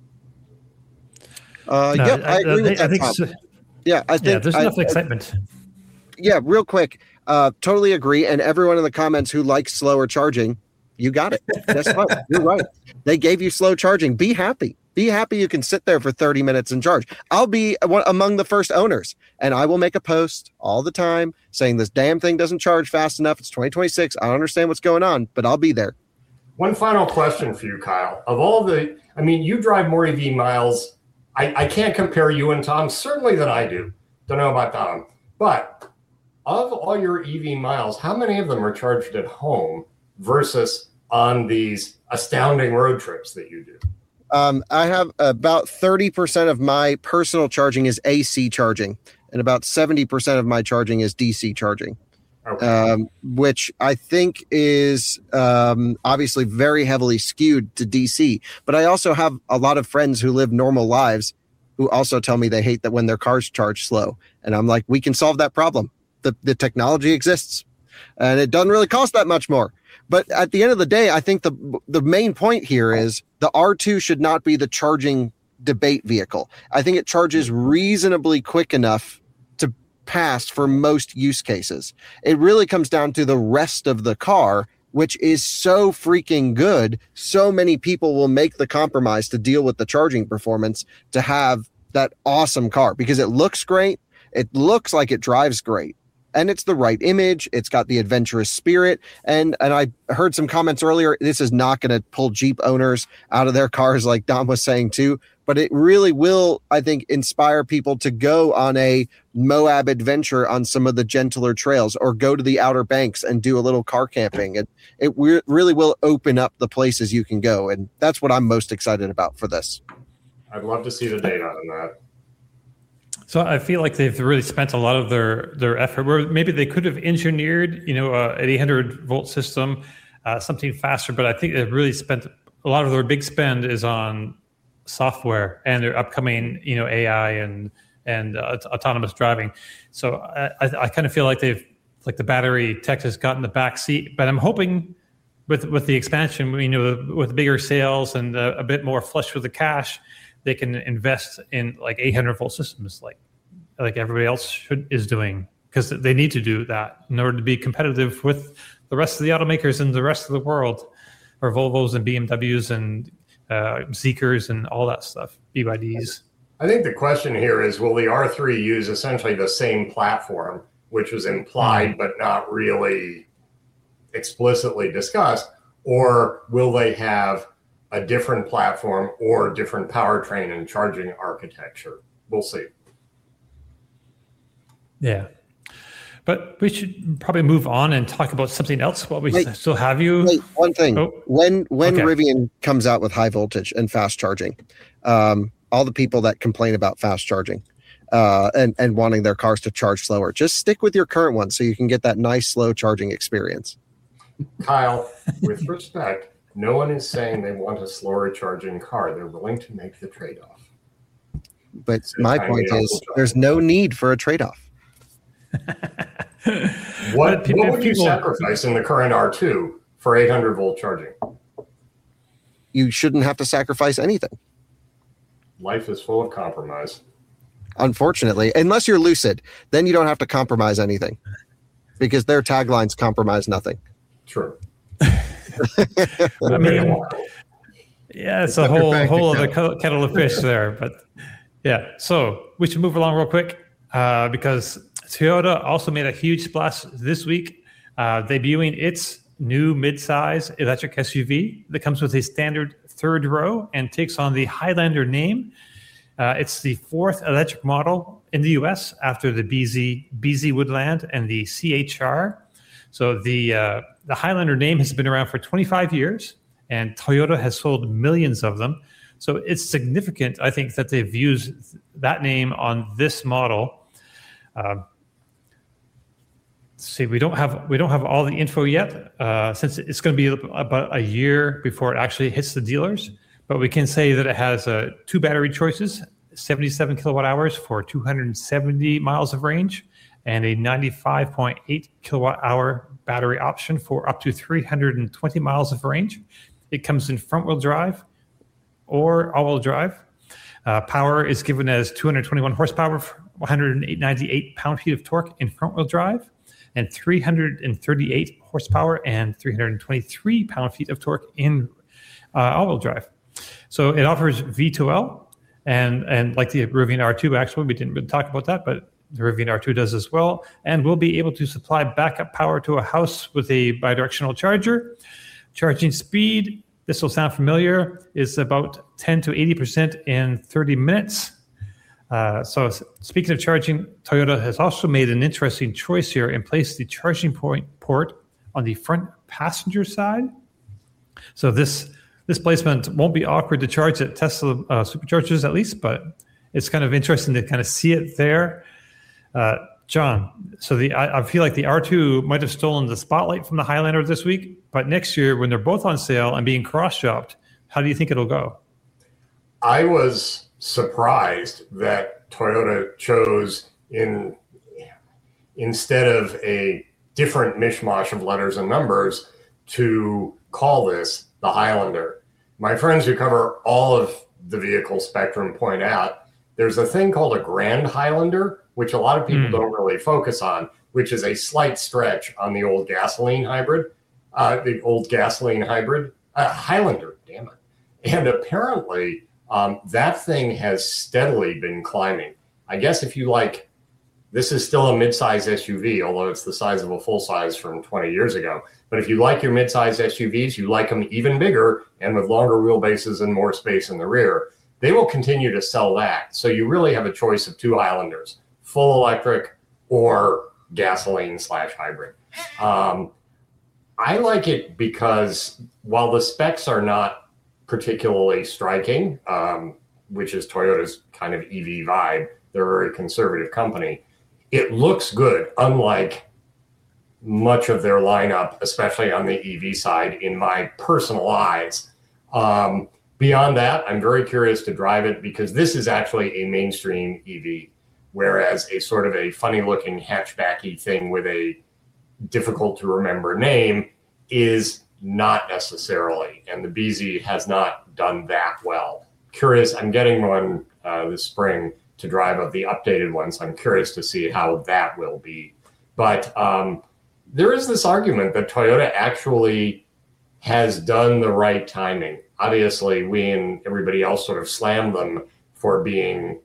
Uh, No, yep, I, agree with I that, think Tom. so- Yeah, I think. yeah, there's I- enough I- excitement. yeah, real quick. Uh, totally agree. And everyone in the comments who likes slower charging, you got it. That's fine. You're right. They gave you slow charging. Be happy. Be happy you can sit there for thirty minutes and charge. I'll be one among the first owners, and I will make a post all the time saying this damn thing doesn't charge fast enough. It's twenty twenty-six. I don't understand what's going on, but I'll be there. One final question for you, Kyle. Of all the, I mean, you drive more E V miles. I, I can't compare you and Tom, certainly than I do. Don't know about Tom. But of all your E V miles, how many of them are charged at home versus on these astounding road trips that you do? Um, I have about thirty percent of my personal charging is A C charging, and about seventy percent of my charging is D C charging. Okay. Um, which I think is um, obviously very heavily skewed to D C. But I also have a lot of friends who live normal lives who also tell me they hate that when their cars charge slow. And I'm like, we can solve that problem. The, the technology exists, and it doesn't really cost that much more. But at the end of the day, I think the the main point here is the R two should not be the charging debate vehicle. I think it charges reasonably quick enough to pass for most use cases. It really comes down to the rest of the car, which is so freaking good. So many people will make the compromise to deal with the charging performance to have that awesome car because it looks great. It looks like it drives great. And it's the right image. It's got the adventurous spirit. And and I heard some comments earlier. This is not going to pull Jeep owners out of their cars like Dom was saying too. But it really will, I think, inspire people to go on a Moab adventure on some of the gentler trails or go to the Outer Banks and do a little car camping. And it re- really will open up the places you can go. And that's what I'm most excited about for this. I'd love to see the data on that. So I feel like they've really spent a lot of their their effort where maybe they could have engineered, you know, uh, an eight hundred volt system, uh, something faster. But I think they've really spent a lot of their big spend is on software and their upcoming, you know, A I and and uh, autonomous driving. So I, I, I kind of feel like they've like the battery tech has gotten the back seat. But I'm hoping with with the expansion, you know, with bigger sales and uh, a bit more flush with the cash, they can invest in like eight hundred volt systems like like everybody else should is doing, because they need to do that in order to be competitive with the rest of the automakers and the rest of the world, or Volvos and B M Ws and uh, Zeekrs and all that stuff, B Y Ds. I think the question here is, will the R three use essentially the same platform, which was implied but not really explicitly discussed, or will they have a different platform or different powertrain and charging architecture? We'll see. Yeah. But we should probably move on and talk about something else while we wait, still have you. Wait, one thing. Oh. When when okay. Rivian comes out with high voltage and fast charging, um, all the people that complain about fast charging uh, and, and wanting their cars to charge slower, just stick with your current one so you can get that nice slow charging experience. Kyle, with respect, no one is saying they want a slower charging car. They're willing to make the trade-off. But so my point is there's no need for a trade-off. what, people, what would you people, sacrifice in the current R two for eight hundred volt charging? You shouldn't have to sacrifice anything. Life is full of compromise. Unfortunately, unless you're Lucid, then you don't have to compromise anything because their taglines compromise nothing. True. I mean, yeah, it's a whole whole other kettle of fish there, but yeah. So we should move along real quick uh, because Toyota also made a huge splash this week, uh, debuting its new midsize electric S U V that comes with a standard third row and takes on the Highlander name. Uh, it's the fourth electric model in the U S after the B Z, B Z Woodland and the C H R. So the uh, the Highlander name has been around for twenty-five years, and Toyota has sold millions of them. So it's significant, I think, that they've used that name on this model. Uh, See, we don't have we don't have all the info yet, uh, since it's going to be about a year before it actually hits the dealers. But we can say that it has uh, two battery choices: seventy-seven kilowatt hours for two hundred seventy miles of range, and a ninety-five point eight kilowatt hour battery option for up to three hundred twenty miles of range. It comes in front-wheel drive or all-wheel drive. Uh, power is given as two hundred twenty-one horsepower, one hundred ninety-eight pound-feet of torque in front-wheel drive, and three hundred thirty-eight horsepower and three hundred twenty-three pound-feet of torque in uh, all-wheel drive. So it offers V two L, and and like the Rivian R two, actually, we didn't really talk about that, but the Rivian R two does as well, and will be able to supply backup power to a house with a bidirectional charger. Charging speed, this will sound familiar, is about ten to eighty percent in thirty minutes. Uh, so speaking of charging, Toyota has also made an interesting choice here and placed the charging point port on the front passenger side. So this this placement won't be awkward to charge at Tesla uh, superchargers, at least, but it's kind of interesting to kind of see it there. Uh, John, so the I, I feel like the R two might have stolen the spotlight from the Highlander this week, but next year when they're both on sale and being cross-shopped, how do you think it'll go? I was surprised that Toyota chose in instead of a different mishmash of letters and numbers to call this the Highlander. My friends who cover all of the vehicle spectrum point out there's a thing called a Grand Highlander, which a lot of people mm. don't really focus on, which is a slight stretch on the old gasoline hybrid, uh, the old gasoline hybrid uh, Highlander, damn it. And apparently Um, that thing has steadily been climbing. I guess if you like, this is still a mid-size S U V, although it's the size of a full-size from twenty years ago. But if you like your mid-size S U Vs, you like them even bigger and with longer wheelbases and more space in the rear, they will continue to sell that. So you really have a choice of two Highlanders, full electric or gasoline slash hybrid. Um, I like it because while the specs are not particularly striking, um, which is Toyota's kind of E V vibe. They're a very conservative company. It looks good, unlike much of their lineup, especially on the E V side, in my personal eyes. Um, beyond that, I'm very curious to drive it because this is actually a mainstream E V, whereas a sort of a funny-looking hatchbacky thing with a difficult-to-remember name is not necessarily, and the B Z has not done that well. Curious, I'm getting one uh, this spring to drive of the updated one, so I'm curious to see how that will be. But um, there is this argument that Toyota actually has done the right timing. Obviously, we and everybody else sort of slammed them for being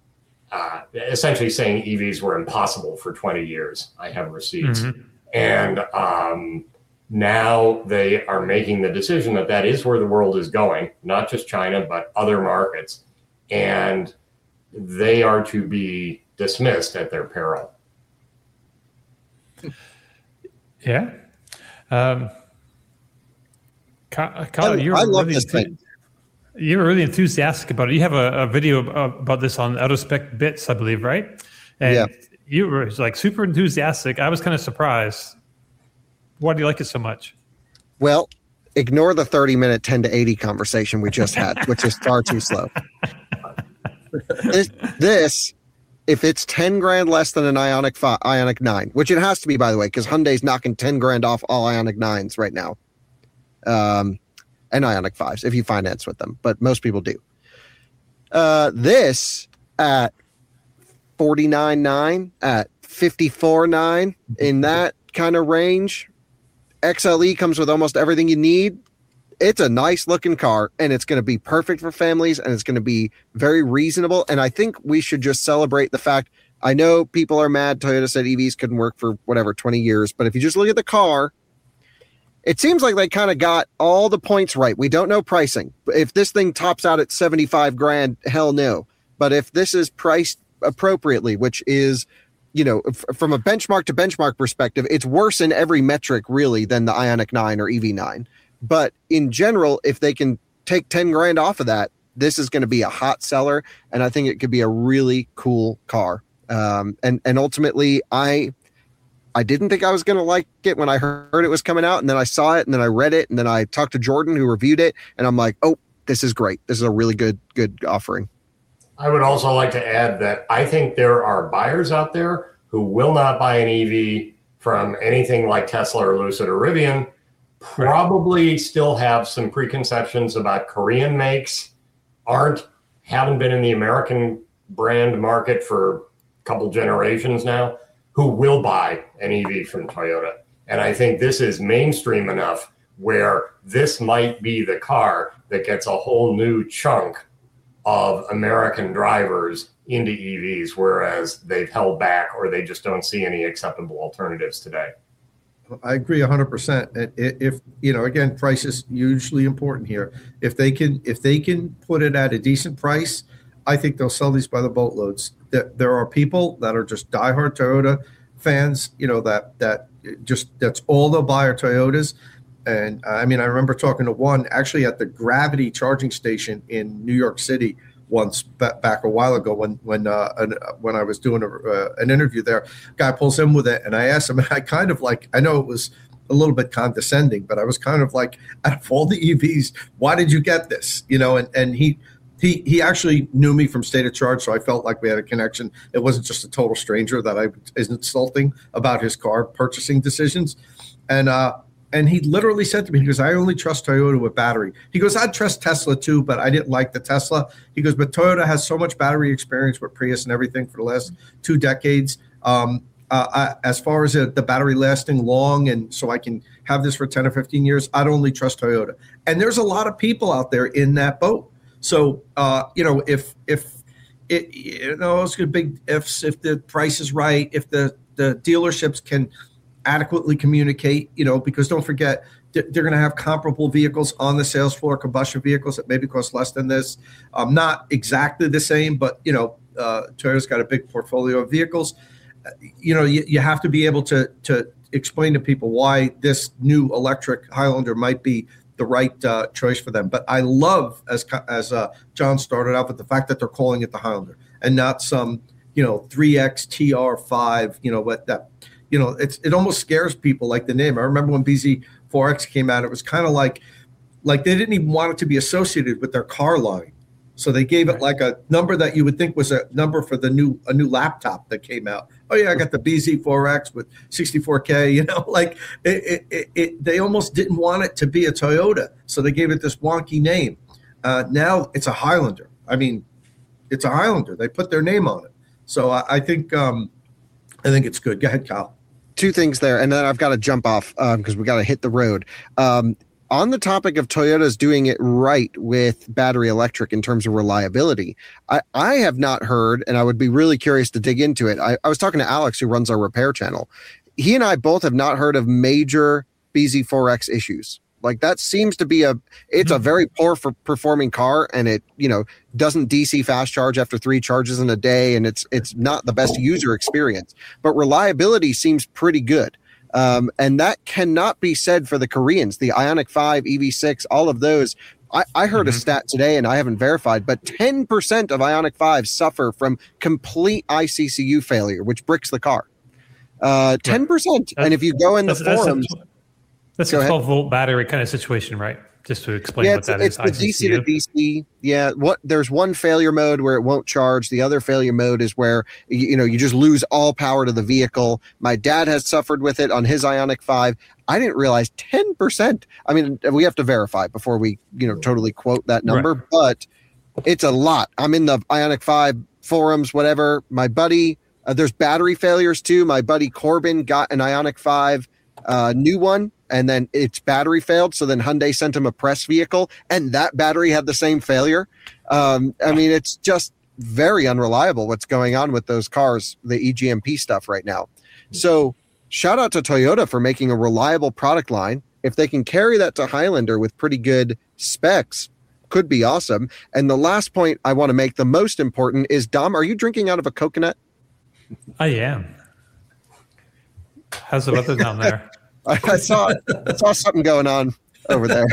uh, essentially saying E Vs were impossible for twenty years. I have receipts. Mm-hmm. And um, now they are making the decision that that is where the world is going, not just China, but other markets. And they are to be dismissed at their peril. Yeah. Um, Kyle, Kyle, I, you're I love really this enthu- thing. You're really enthusiastic about it. You have a, a video about this on Autospec Bits, I believe, right? And Yeah. you were like super enthusiastic. I was kind of surprised. Why do you like it so much? Well, ignore the thirty minute ten to eighty conversation we just had, which is far too slow. This, this, if it's ten grand less than an Ioniq five, Ioniq nine, which it has to be, by the way, because Hyundai's knocking ten grand off all Ioniq nines right now. Um, and Ioniq fives if you finance with them, but most people do. Uh, this at forty-nine nine, at fifty-four nine, in that kind of range. X L E comes with almost everything you need. It's a nice looking car, and it's going to be perfect for families, and it's going to be very reasonable. And I think we should just celebrate the fact. I know people are mad Toyota said E Vs couldn't work for whatever twenty years, but if you just look at the car, it seems like they kind of got all the points right. We don't know pricing. If this thing tops out at seventy-five grand, hell no. But if this is priced appropriately, which is, you know, f- from a benchmark to benchmark perspective, it's worse in every metric really than the Ioniq nine or E V nine. But in general, if they can take ten grand off of that, this is going to be a hot seller. And I think it could be a really cool car. Um, and, and ultimately I, I didn't think I was going to like it when I heard it was coming out, and then I saw it, and then I read it, and then I talked to Jordan who reviewed it, and I'm like, oh, this is great. This is a really good, good offering. I would also like to add that I think there are buyers out there who will not buy an E V from anything like Tesla or Lucid or Rivian, probably still have some preconceptions about Korean makes, aren't, haven't been in the American brand market for a couple generations now, who will buy an E V from Toyota. And I think this is mainstream enough where this might be the car that gets a whole new chunk of American drivers into E Vs, whereas they've held back or they just don't see any acceptable alternatives today. I agree one hundred percent. If, you know, again, price is hugely important here. If they can, if they can put it at a decent price, I think they'll sell these by the boatloads. There are people that are just diehard Toyota fans, you know, that that just that's all they'll buy are Toyotas. And I mean, I remember talking to one actually at the Gravity charging station in New York City once back a while ago when when uh, an, when I was doing a, uh, an interview there. Guy pulls in with it, and I asked him, and I kind of like, I know it was a little bit condescending, but I was kind of like, out of all the E Vs, why did you get this? You know, and and he. He he actually knew me from State of Charge, so I felt like we had a connection. It wasn't just a total stranger that I was insulting about his car purchasing decisions. And uh, and he literally said to me, he goes, I only trust Toyota with battery. He goes, I trust Tesla too, but I didn't like the Tesla. He goes, but Toyota has so much battery experience with Prius and everything for the last two decades. Um, uh, I, as far as uh, the battery lasting long, and so I can have this for ten or fifteen years, I'd only trust Toyota. And there's a lot of people out there in that boat. So, uh, you know, if if it, you know, it's good big ifs, if the price is right, if the, the dealerships can adequately communicate, you know, because don't forget, they're going to have comparable vehicles on the sales floor, combustion vehicles that maybe cost less than this. Um, not exactly the same, but, you know, uh, Toyota's got a big portfolio of vehicles. Uh, you know, you, you have to be able to to explain to people why this new electric Highlander might be the right uh, choice for them. But I love, as as uh, John started out with, the fact that they're calling it the Highlander and not some, you know, three X T R five, you know, what that, you know, it's it almost scares people, like the name. I remember when B Z four X came out, it was kind of like, like they didn't even want it to be associated with their car line. So they gave it like a number that you would think was a number for the new a new laptop that came out. Oh yeah, I got the B Z four X with sixty-four K. You know, like it, it, it, they almost didn't want it to be a Toyota, so they gave it this wonky name. Uh, now it's a Highlander. I mean, it's a Highlander. They put their name on it. So I, I think um, I think it's good. Go ahead, Kyle. Two things there, and then I've got to jump off because um, we got to hit the road. Um, On the topic of Toyota's doing it right with battery electric in terms of reliability, I, I have not heard, and I would be really curious to dig into it. I, I was talking to Alex, who runs our repair channel. He and I both have not heard of major B Z four X issues Like that seems to be a, it's mm-hmm. a very poor for performing car, and it, you know, doesn't D C fast charge after three charges in a day, and it's it's not the best user experience. But reliability seems pretty good. Um, and that cannot be said for the Koreans, the Ioniq five, E V six, all of those. I, I heard mm-hmm. a stat today, and I haven't verified, but ten percent of Ioniq fives suffer from complete I C C U failure, which bricks the car. Uh, ten percent. Right. And if you go in the that's, forums... That's a twelve volt battery kind of situation, right? Just to explain yeah, what that it's is. It's the D C to D C. Yeah, what there's one failure mode where it won't charge. The other failure mode is where you, you know you just lose all power to the vehicle. My dad has suffered with it on his Ioniq five. I didn't realize ten percent. I mean, we have to verify before we you know totally quote that number, right. But it's a lot. I'm in the Ioniq five forums, whatever. My buddy, uh, there's battery failures too. My buddy Corbin got an Ioniq five uh, new one, and then its battery failed. So then Hyundai sent him a press vehicle, and that battery had the same failure. Um, I mean, it's just very unreliable what's going on with those cars, the E G M P stuff right now. So shout out to Toyota for making a reliable product line. If they can carry that to Highlander with pretty good specs, could be awesome. And the last point I want to make, the most important, is Dom, are you drinking out of a coconut? I am. How's the weather down there? I saw I saw something going on over there.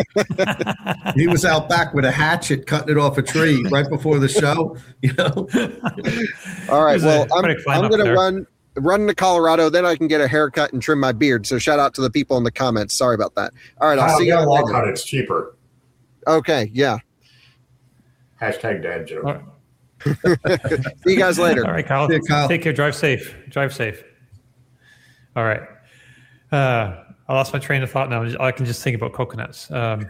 He was out back with a hatchet cutting it off a tree right before the show. You know. All right. Well, I'm, I'm going to run run to Colorado, then I can get a haircut and trim my beard. So shout out to the people in the comments. Sorry about that. All right. I'll I'll see you later. Cut, it's cheaper. Okay. Yeah. Hashtag dad joke. Right. See you guys later. All right, Kyle. See you, Kyle. Take care. Drive safe. Drive safe. All right. Uh, I lost my train of thought now. I can just think about coconuts. Um,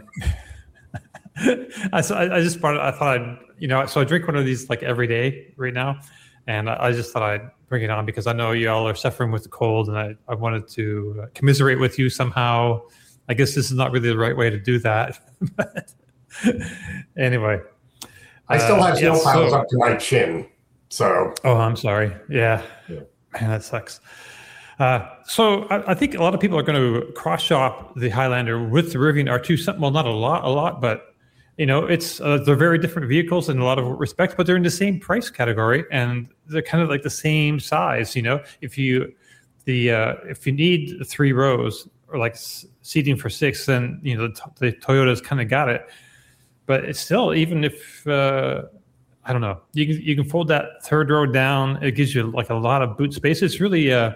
I, so I, I just brought it. I thought I'd, you know, so I drink one of these like every day right now. And I, I just thought I'd bring it on because I know you all are suffering with the cold, and I, I wanted to uh, commiserate with you somehow. I guess this is not really the right way to do that. But anyway. I still have uh, snow yes, piles so, up to my chin. So. Oh, I'm sorry. Yeah. yeah. Man, that sucks. Uh, so I, I think a lot of people are going to cross shop the Highlander with the Rivian R two. Some, well, not a lot, a lot, but you know, it's uh, they're very different vehicles in a lot of respects, but they're in the same price category and they're kind of like the same size. You know, if you the uh, if you need three rows or like s- seating for six, then you know the, the Toyota's kind of got it. But it's still, even if uh, I don't know, you can you can fold that third row down. It gives you like a lot of boot space. It's really uh,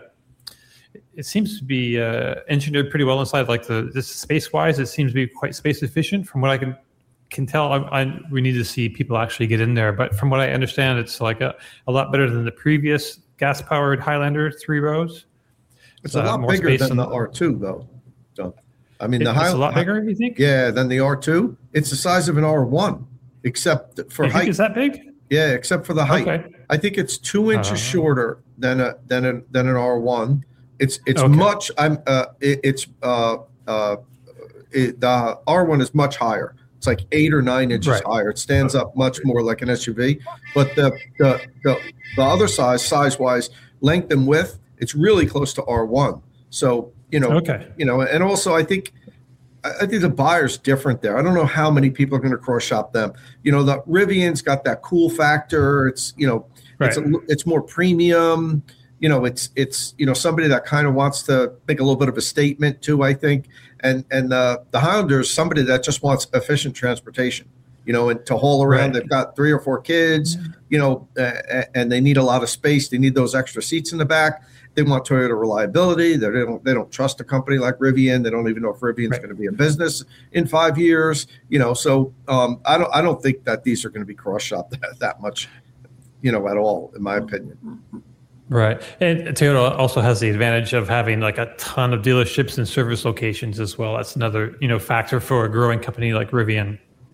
it seems to be uh, engineered pretty well inside. Like the this space wise, it seems to be quite space efficient. From what I can can tell, I, I we need to see people actually get in there. But from what I understand, it's like a, a lot better than the previous gas powered Highlander three rows. It's uh, a lot bigger than the R two, though. So, I mean, it, the it's high, a lot bigger. You think? Yeah, than the R two. It's the size of an R one, except for you height. Think it's that big? Yeah, except for the height. Okay. I think it's two inches uh, shorter than a than a than an R one. It's it's okay. much. I'm. Uh, it, it's uh uh, it, the R one is much higher. It's like eight or nine inches right. higher. It stands up much more like an S U V. But the the the, the other size, size wise, length and width, it's really close to R one. So you know, okay. you know, and also I think. I think the buyer's different there. I don't know how many people are going to cross shop them. You know, the Rivian's got that cool factor. It's, you know, right. it's a, it's more premium. You know, it's it's you know somebody that kind of wants to make a little bit of a statement too. I think, and and uh, the Highlander is somebody that just wants efficient transportation. You know, and to haul around. Right. They've got three or four kids. You know, uh, and they need a lot of space. They need those extra seats in the back. They want Toyota reliability. They don't. They don't trust a company like Rivian. They don't even know if Rivian's right. going to be in business in five years. You know, so um, I don't. I don't think that these are going to be cross shopped that, that much. You know, at all, in my opinion. Right, and Toyota also has the advantage of having like a ton of dealerships and service locations as well. That's another you know factor for a growing company like Rivian.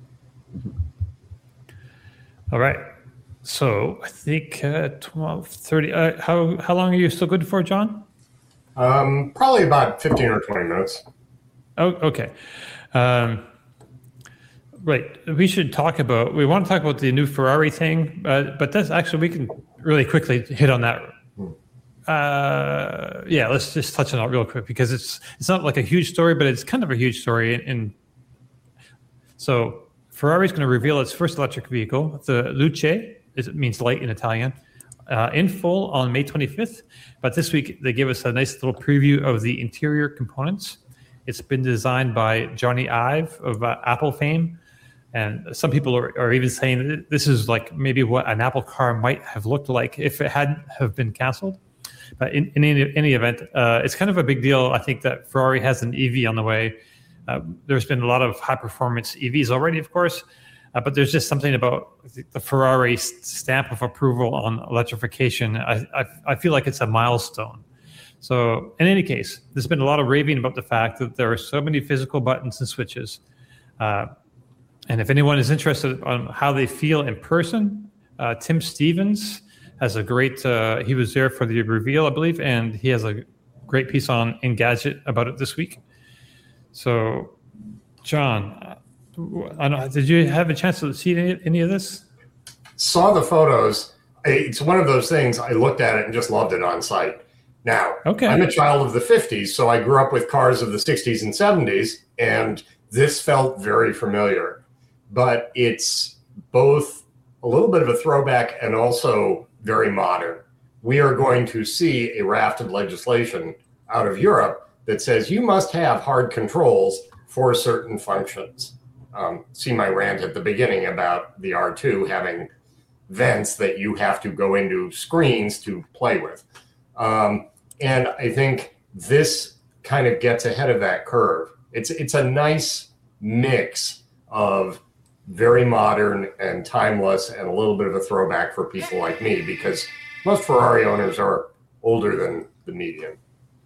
All right. So I think uh, twelve thirty. Uh, how how long are you still good for, John? Um, probably about fifteen or twenty minutes. Oh, okay. Um, right. We should talk about. We want to talk about the new Ferrari thing, uh, but that's actually we can really quickly hit on that uh, yeah, let's just touch on it real quick because it's it's not like a huge story, but it's kind of a huge story. And so Ferrari is going to reveal its first electric vehicle, the Luce, it means light in Italian, uh, in full on May twenty-fifth. But this week they gave us a nice little preview of the interior components. It's been designed by Johnny Ive of uh, Apple fame. And some people are, are even saying that this is like maybe what an Apple car might have looked like if it hadn't have been canceled. But in, in any, any event, uh, it's kind of a big deal. I think that Ferrari has an E V on the way. Uh, there's been a lot of high-performance E Vs already, of course, uh, but there's just something about the Ferrari stamp of approval on electrification. I, I, I feel like it's a milestone. So in any case, there's been a lot of raving about the fact that there are so many physical buttons and switches. Uh, And if anyone is interested on how they feel in person, uh, Tim Stevens has a great, uh, he was there for the reveal, I believe, and he has a great piece on Engadget about it this week. So, John, I don't, did you have a chance to see any, any of this? Saw the photos. It's one of those things, I looked at it and just loved it on site. Now, okay. I'm a child of the fifties, so I grew up with cars of the sixties and seventies, and this felt very familiar. But it's both a little bit of a throwback and also very modern. We are going to see a raft of legislation out of Europe that says you must have hard controls for certain functions. Um, see my rant at the beginning about the R two having vents that you have to go into screens to play with. Um, and I think this kind of gets ahead of that curve. It's, it's a nice mix of very modern and timeless and a little bit of a throwback for people like me because most Ferrari owners are older than the median.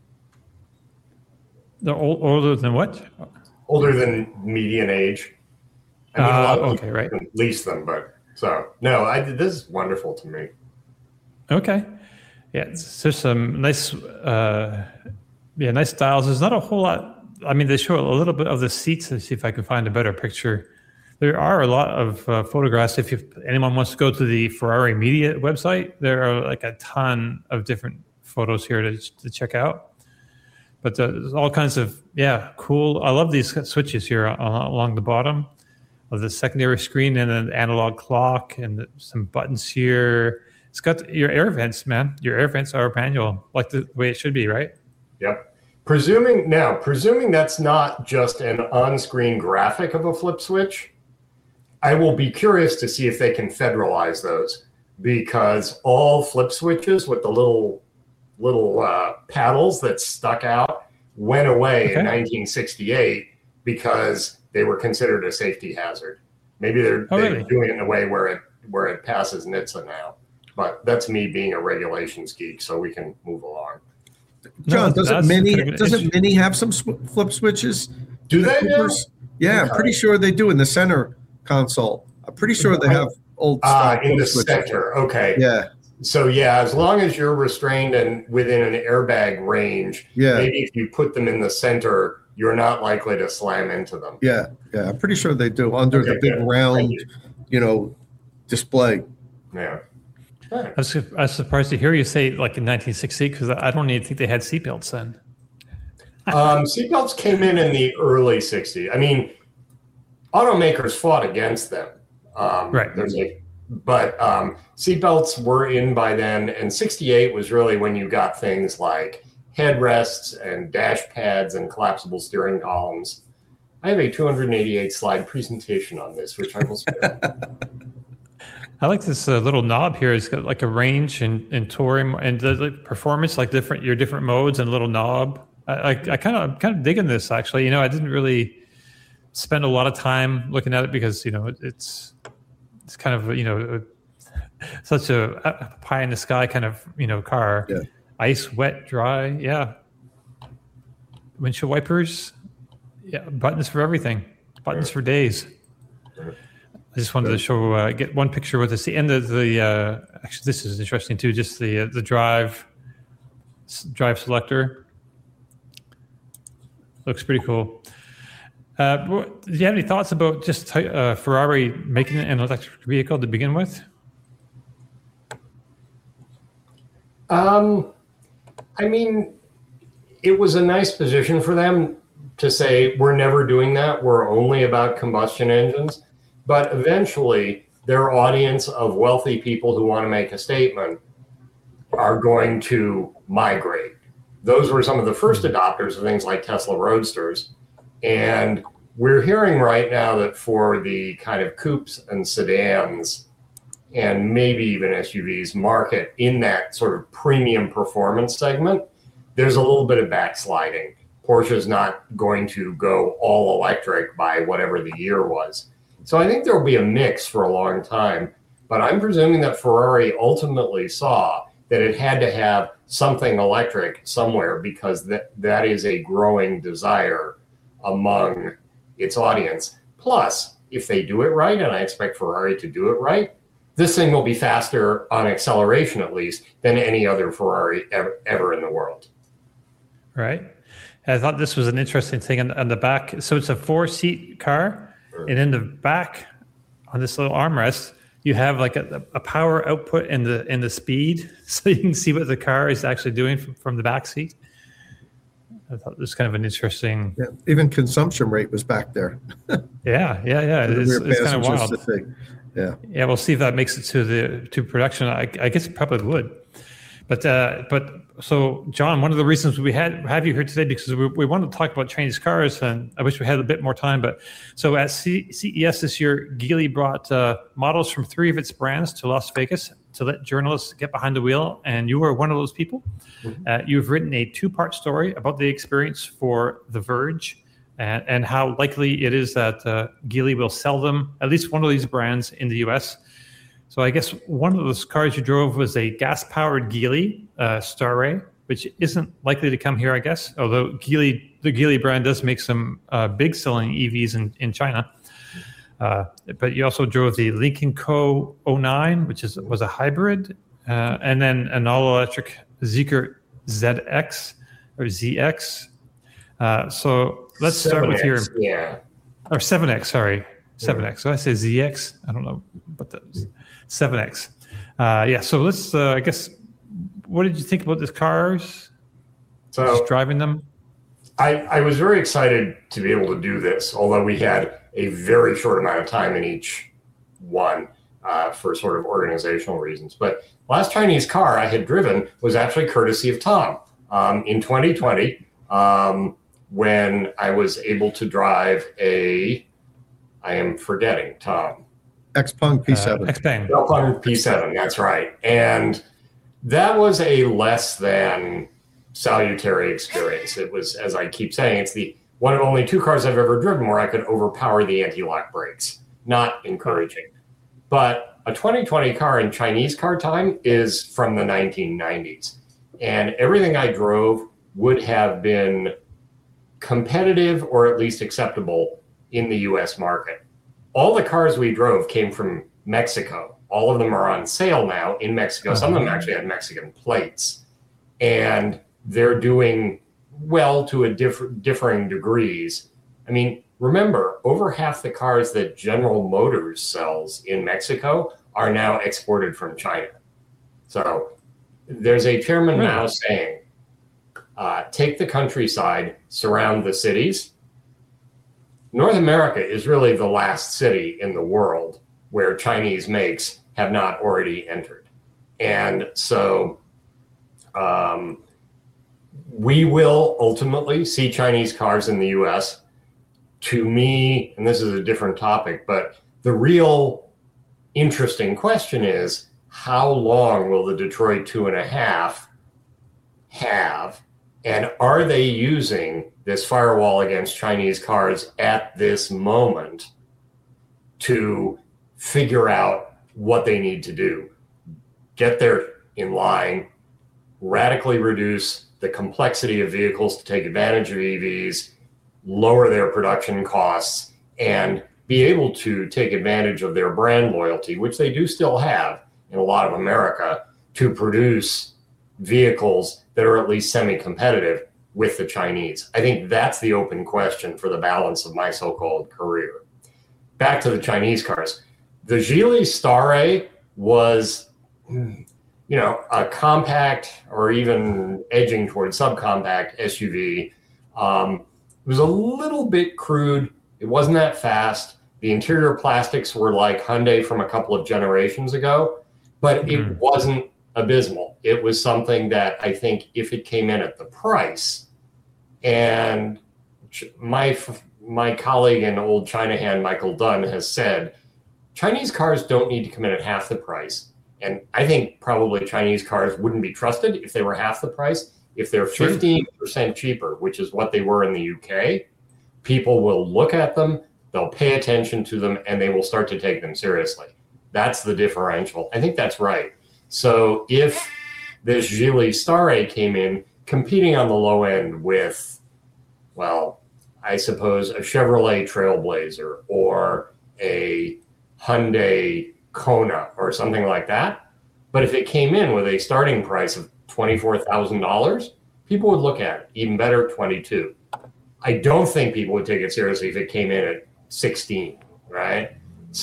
They're old, older than what? Older than median age. I mean, uh, a lot of okay, right. Lease them, but so no, I this is wonderful to me. Okay. Yeah, there's some nice, uh, yeah, nice styles. There's not a whole lot. I mean, they show a little bit of the seats. Let's see if I can find a better picture. There are a lot of uh, photographs. If you, anyone wants to go to the Ferrari Media website, there are like a ton of different photos here to, to check out. But uh, there's all kinds of, yeah, cool. I love these switches here along the bottom of the secondary screen and an analog clock and some buttons here. It's got your air vents, man. Your air vents are manual, like the way it should be, right? Yep. Presuming now, presuming that's not just an on-screen graphic of a flip switch, I will be curious to see if they can federalize those because all flip switches with the little little uh, paddles that stuck out went away okay. in nineteen sixty-eight because they were considered a safety hazard. Maybe they're, oh, they're really? doing it in a way where it where it passes N H T S A now. But that's me being a regulations geek, so we can move along. John, no, doesn't Mini doesn't Mini have some sw- flip switches? Do they? Now? Yeah, okay. I'm pretty sure they do in the center console. I'm pretty sure they have old uh, in the switches. Center. Okay. Yeah. So yeah, as long as you're restrained and within an airbag range, yeah. maybe if you put them in the center, you're not likely to slam into them. Yeah, yeah. I'm pretty sure they do under okay, the big good. round, you. you know, display. Yeah. I was, I was surprised to hear you say like in nineteen sixty because I don't even think they had seatbelts then. um, seatbelts came in in the early sixties. I mean, automakers fought against them. Um, right. There's a, but um, seatbelts were in by then, and sixty-eight was really when you got things like headrests and dash pads and collapsible steering columns. I have a two hundred eighty-eight slide presentation on this, which I will spare. I like this uh, little knob here. It's got like a range and, and touring and the like, performance, like different your different modes and a little knob. I I kind of kind of digging this actually. You know, I didn't really spend a lot of time looking at it because you know it, it's it's kind of you know such a, a pie in the sky kind of you know car. Yeah. Ice, wet, dry, yeah. Windshield wipers, yeah. Buttons for everything. Buttons for days. I just wanted to show, uh, get one picture with us. The end of the, uh, actually, this is interesting too. Just the uh, the drive, drive selector. Looks pretty cool. Uh, do you have any thoughts about just uh, Ferrari making an electric vehicle to begin with? Um, I mean, it was a nice position for them to say, we're never doing that. We're only about combustion engines. But eventually, their audience of wealthy people who want to make a statement are going to migrate. Those were some of the first adopters of things like Tesla Roadsters. And we're hearing right now that for the kind of coupes and sedans and maybe even S U Vs market in that sort of premium performance segment, there's a little bit of backsliding. Porsche's not going to go all electric by whatever the year was. So I think there will be a mix for a long time, but I'm presuming that Ferrari ultimately saw that it had to have something electric somewhere because that, that is a growing desire among its audience. Plus, if they do it right, and I expect Ferrari to do it right, this thing will be faster on acceleration, at least, than any other Ferrari ever, ever in the world. Right. I thought this was an interesting thing on, on the back. So it's a four-seat car, sure. And in the back, on this little armrest, you have like a, a power output in the in the speed, so you can see what the car is actually doing from, from the back seat. I thought this was kind of an interesting. Yeah, even consumption rate was back there. yeah, yeah, yeah. It's, it's kind of wild. Yeah, yeah. We'll see if that makes it to the to production. I, I guess it probably would. But uh, but so John, one of the reasons we had have you here today because we, we wanted to talk about Chinese cars, and I wish we had a bit more time. But so at C- CES this year, Geely brought uh, models from three of its brands to Las Vegas to let journalists get behind the wheel, and you were one of those people. Mm-hmm. Uh, you've written a two-part story about the experience for The Verge, and, and how likely it is that uh, Geely will sell them, at least one of these brands, in the U S. So I guess one of those cars you drove was a gas-powered Geely uh, Starray, which isn't likely to come here, I guess. Although Geely, the Geely brand does make some uh, big-selling E Vs in, in China. Uh, but you also drove the Lynk and Co oh nine, which is was a hybrid, uh, and then an all-electric Zeekr Z X or Z X. Uh, so let's start with your yeah, or seven X. Sorry, seven X. So I say Z X. I don't know what that is. seven X. Uh, yeah, so let's, uh, I guess, what did you think about these cars? So Just driving them? I, I was very excited to be able to do this, although we had a very short amount of time in each one uh, for sort of organizational reasons. But last Chinese car I had driven was actually courtesy of Tom um, in twenty twenty um, when I was able to drive a, I am forgetting, Tom. Xpeng P seven. Uh, Xpeng. Xpeng P seven, that's right. And that was a less than salutary experience. It was, as I keep saying, it's the one of only two cars I've ever driven where I could overpower the anti-lock brakes. Not encouraging. But a twenty twenty car in Chinese car time is from the nineteen nineties. And everything I drove would have been competitive or at least acceptable in the U S market. All the cars we drove came from Mexico. All of them are on sale now in Mexico. Some of them actually had Mexican plates. And they're doing well to a diff- differing degrees. I mean, remember, over half the cars that General Motors sells in Mexico are now exported from China. So there's a chairman really? now saying, uh, take the countryside, surround the cities. North America is really the last city in the world where Chinese makes have not already entered. And so um, we will ultimately see Chinese cars in the U S. To me, and this is a different topic, but the real interesting question is, how long will the Detroit two and a half have? And are they using this firewall against Chinese cars at this moment to figure out what they need to do? Get there in line, radically reduce the complexity of vehicles to take advantage of E Vs, lower their production costs, and be able to take advantage of their brand loyalty, which they do still have in a lot of America, to produce vehicles that are at least semi-competitive with the Chinese. I think that's the open question for the balance of my so-called career. Back to the Chinese cars. The Geely Starray was you know, a compact or even edging towards subcompact S U V. Um, it was a little bit crude. It wasn't that fast. The interior plastics were like Hyundai from a couple of generations ago, but mm-hmm. it wasn't abysmal. It was something that I think if it came in at the price, and my my colleague and old China hand, Michael Dunn, has said, Chinese cars don't need to come in at half the price. And I think probably Chinese cars wouldn't be trusted if they were half the price. If they're fifteen percent cheaper, which is what they were in the U K, people will look at them, they'll pay attention to them, and they will start to take them seriously. That's the differential. I think that's right. So if this Geely Stare came in competing on the low end with, well, I suppose a Chevrolet Trailblazer or a Hyundai Kona or something like that. But if it came in with a starting price of twenty-four thousand dollars, people would look at it. Even better, twenty-two. I don't think people would take it seriously if it came in at sixteen, right?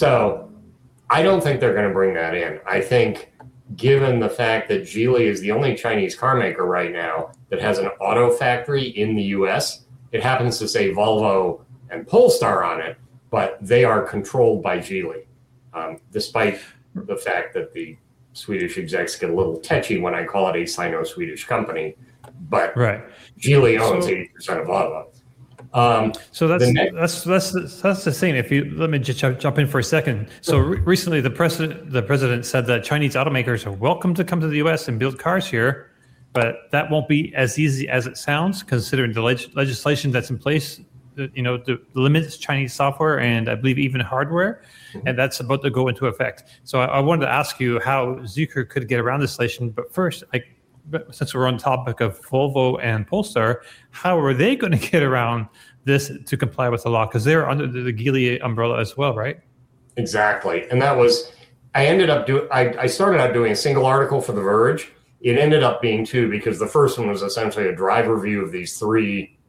So I don't think they're going to bring that in. I think given the fact that Geely is the only Chinese car maker right now that has an auto factory in the U S, it happens to say Volvo and Polestar on it, but they are controlled by Geely, um, despite the fact that the Swedish execs get a little tetchy when I call it a Sino-Swedish company. But right. Geely owns so, eighty percent of Volvo. Um, so that's, next, that's that's that's the thing. If you let me just jump, jump in for a second. So re- recently, the president the president said that Chinese automakers are welcome to come to the U S and build cars here, but that won't be as easy as it sounds, considering the leg- legislation that's in place. You know, the limits Chinese software and I believe even hardware, mm-hmm. and that's about to go into effect. So I, I wanted to ask you how Zeekr could get around this legislation. But first, like, since we're on the topic of Volvo and Polestar, how are they going to get around this to comply with the law? Because they're under the, the Geely umbrella as well, right? Exactly. And that was, I ended up doing, I, I started out doing a single article for The Verge. It ended up being two because the first one was essentially a driver view of these three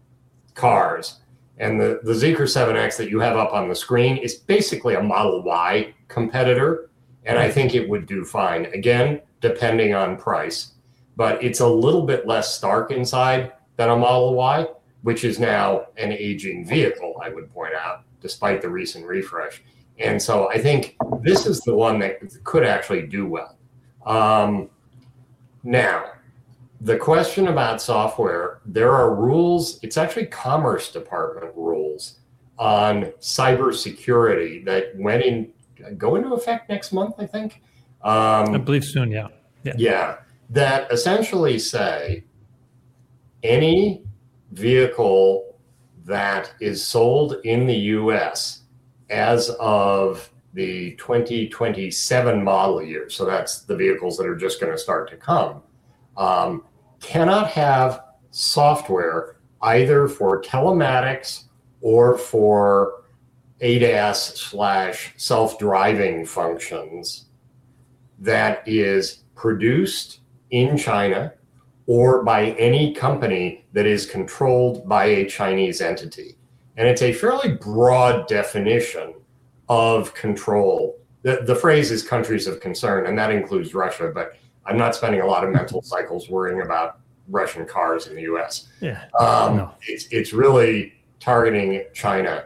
cars. And the, the Zeekr seven X that you have up on the screen is basically a Model Y competitor. And I think it would do fine, again, depending on price. But it's a little bit less stark inside than a Model Y, which is now an aging vehicle, I would point out, despite the recent refresh. And so I think this is the one that could actually do well. Um, now, the question about software, there are rules, it's actually Commerce Department rules on cybersecurity that went in, go into effect next month, I think. Um, I believe soon, yeah. Yeah. Yeah. That essentially say any vehicle that is sold in the U S as of the twenty twenty-seven model year, so that's the vehicles that are just going to start to come, um, cannot have software either for telematics or for A D A S slash self-driving functions that is produced in China or by any company that is controlled by a Chinese entity. And it's a fairly broad definition of control. The, the phrase is countries of concern, and that includes Russia, but I'm not spending a lot of mental cycles worrying about Russian cars in the U S. Yeah, um, no. it's, it's really targeting China.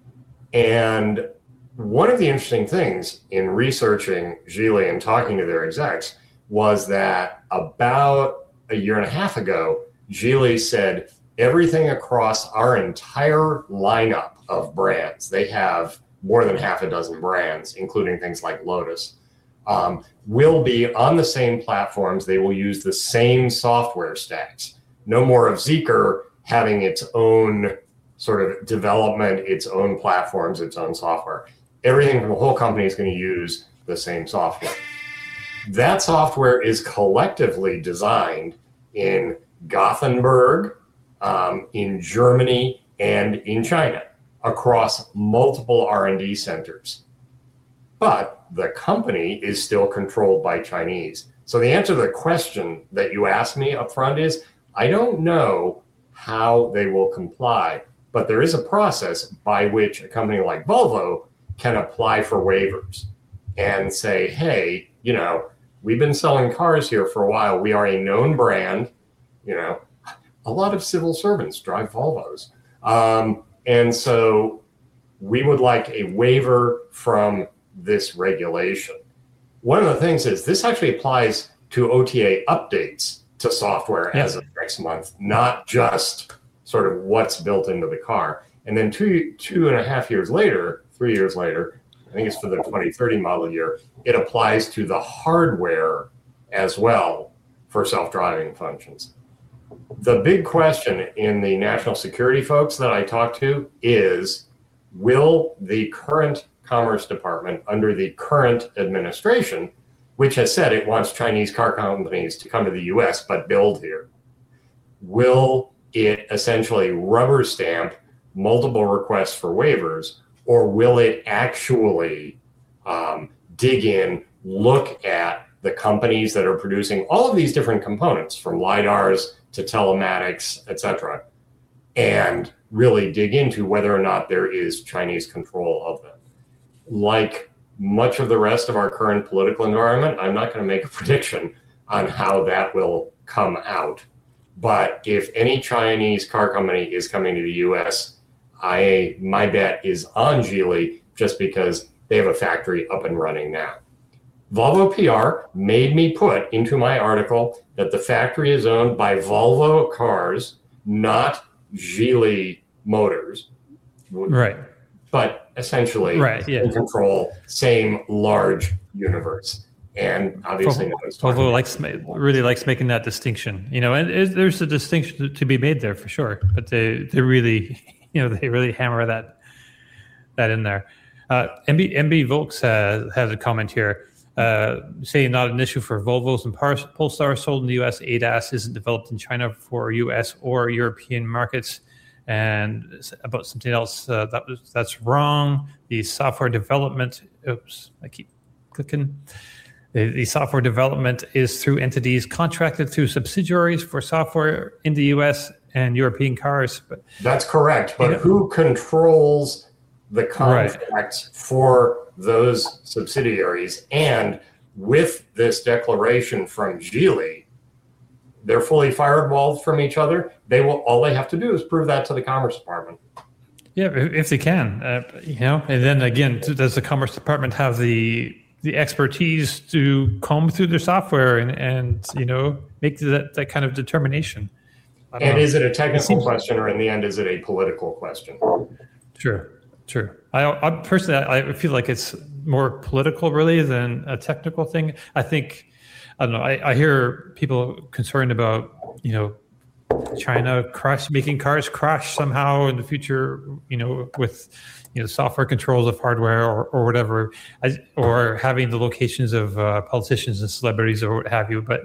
And one of the interesting things in researching Geely and talking to their execs was that about a year and a half ago, Geely said everything across our entire lineup of brands, they have more than half a dozen brands, including things like Lotus, um, will be on the same platforms. They will use the same software stacks. No more of Zeekr having its own sort of development, its own platforms, its own software. Everything from the whole company is going to use the same software. That software is collectively designed in Gothenburg, um, in Germany, and in China across multiple R and D centers. But the company is still controlled by Chinese. So the answer to the question that you asked me up front is, I don't know how they will comply, but there is a process by which a company like Volvo can apply for waivers and say, hey, you know, we've been selling cars here for a while. We are a known brand. You know, a lot of civil servants drive Volvos. Um, and so we would like a waiver from this regulation. One of the things is this actually applies to O T A updates to software yeah. as of next month, not just sort of what's built into the car. And then two, two and a half years later, three years later, I think it's for the twenty thirty model year, it applies to the hardware as well for self-driving functions. The big question in the national security folks that I talk to is, will the current Commerce Department under the current administration, which has said it wants Chinese car companies to come to the U S but build here, will it essentially rubber stamp multiple requests for waivers, or will it actually um, dig in, look at the companies that are producing all of these different components, from LiDARs to telematics, et cetera, and really dig into whether or not there is Chinese control of them? Like much of the rest of our current political environment, I'm not going to make a prediction on how that will come out. But if any Chinese car company is coming to the U S, I my bet is on Geely, just because they have a factory up and running now. Volvo P R made me put into my article that the factory is owned by Volvo Cars, not Geely Motors. Right. But essentially, right, yeah. in control, same large universe. And obviously, Volvo, Volvo likes really likes making that distinction, you know, and it, there's a distinction to be made there for sure. But they they really, you know, they really hammer that that in there. Uh, M B M B Volks has, has a comment here, uh, saying not an issue for Volvos and Polestar sold in the U S. A D A S isn't developed in China for U S or European markets. And about something else uh, that was, that's wrong. The software development, oops, I keep clicking. The, the software development is through entities contracted through subsidiaries for software in the U S and European cars. But that's correct. But you know, who controls the contracts right. for those subsidiaries? And with this declaration from Geely, they're fully firewalled from each other. They will. All they have to do is prove that to the Commerce Department. Yeah, if they can, uh, you know. And then again, does the Commerce Department have the the expertise to comb through their software and, and you know, make that, that kind of determination? And know. Is it a technical question, or in the end, is it a political question? Sure, sure. I, I personally, I feel like it's more political, really, than a technical thing. I think. I don't know. I, I hear people concerned about, you know, China crash, making cars crash somehow in the future, you know, with, you know, software controls of hardware or, or whatever, I, or having the locations of uh, politicians and celebrities or what have you. But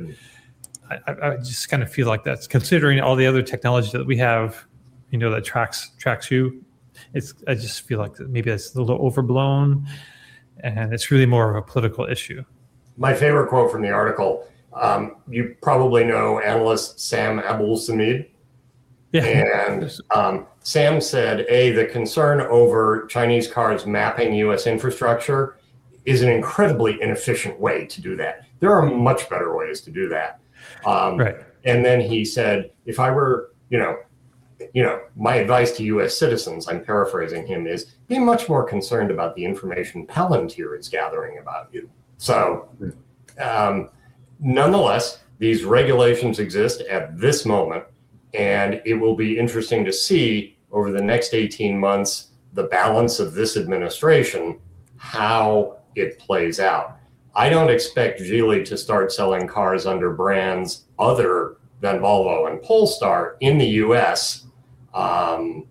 I, I just kind of feel like that's, considering all the other technology that we have, you know, that tracks tracks you. It's I just feel like maybe it's a little overblown, and it's really more of a political issue. My favorite quote from the article, um, you probably know analyst Sam Abul-Samid. Yeah. And um, Sam said, A, the concern over Chinese cars mapping U S infrastructure is an incredibly inefficient way to do that. There are much better ways to do that. Um, right. And then he said, if I were, you know, you know, my advice to U S citizens, I'm paraphrasing him, is be much more concerned about the information Palantir is gathering about you. So, um, nonetheless, these regulations exist at this moment, and it will be interesting to see over the next eighteen months the balance of this administration, how it plays out. I don't expect Geely to start selling cars under brands other than Volvo and Polestar in the U S, um,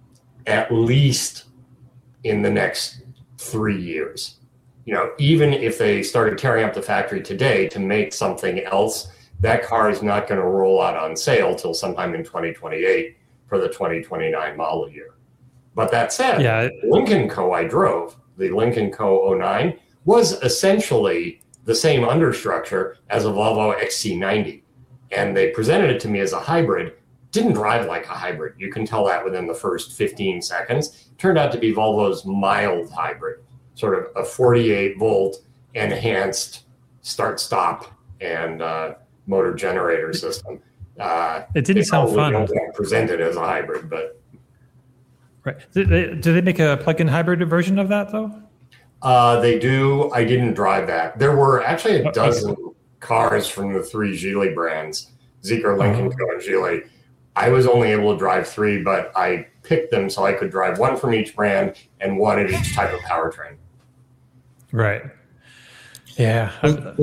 at least in the next three years. You know, even if they started tearing up the factory today to make something else, that car is not going to roll out on sale till sometime in twenty twenty-eight for the twenty twenty-nine model year. But that said, yeah. Lincoln Co. I drove, the Lincoln Co. oh nine, was essentially the same understructure as a Volvo X C ninety. And they presented it to me as a hybrid. Didn't drive like a hybrid. You can tell that within the first fifteen seconds. It turned out to be Volvo's mild hybrid. Sort of a forty-eight volt enhanced start-stop and uh, motor generator system. Uh, it didn't sound fun. Don't present it as a hybrid, but right. Do they, do they make a plug-in hybrid version of that though? Uh, they do. I didn't drive that. There were actually a dozen okay. cars from the three Geely brands, Zeekr, Lincoln, uh-huh. Co, and Geely. I was only able to drive three, but I picked them so I could drive one from each brand and one at each type of powertrain. Right. Yeah.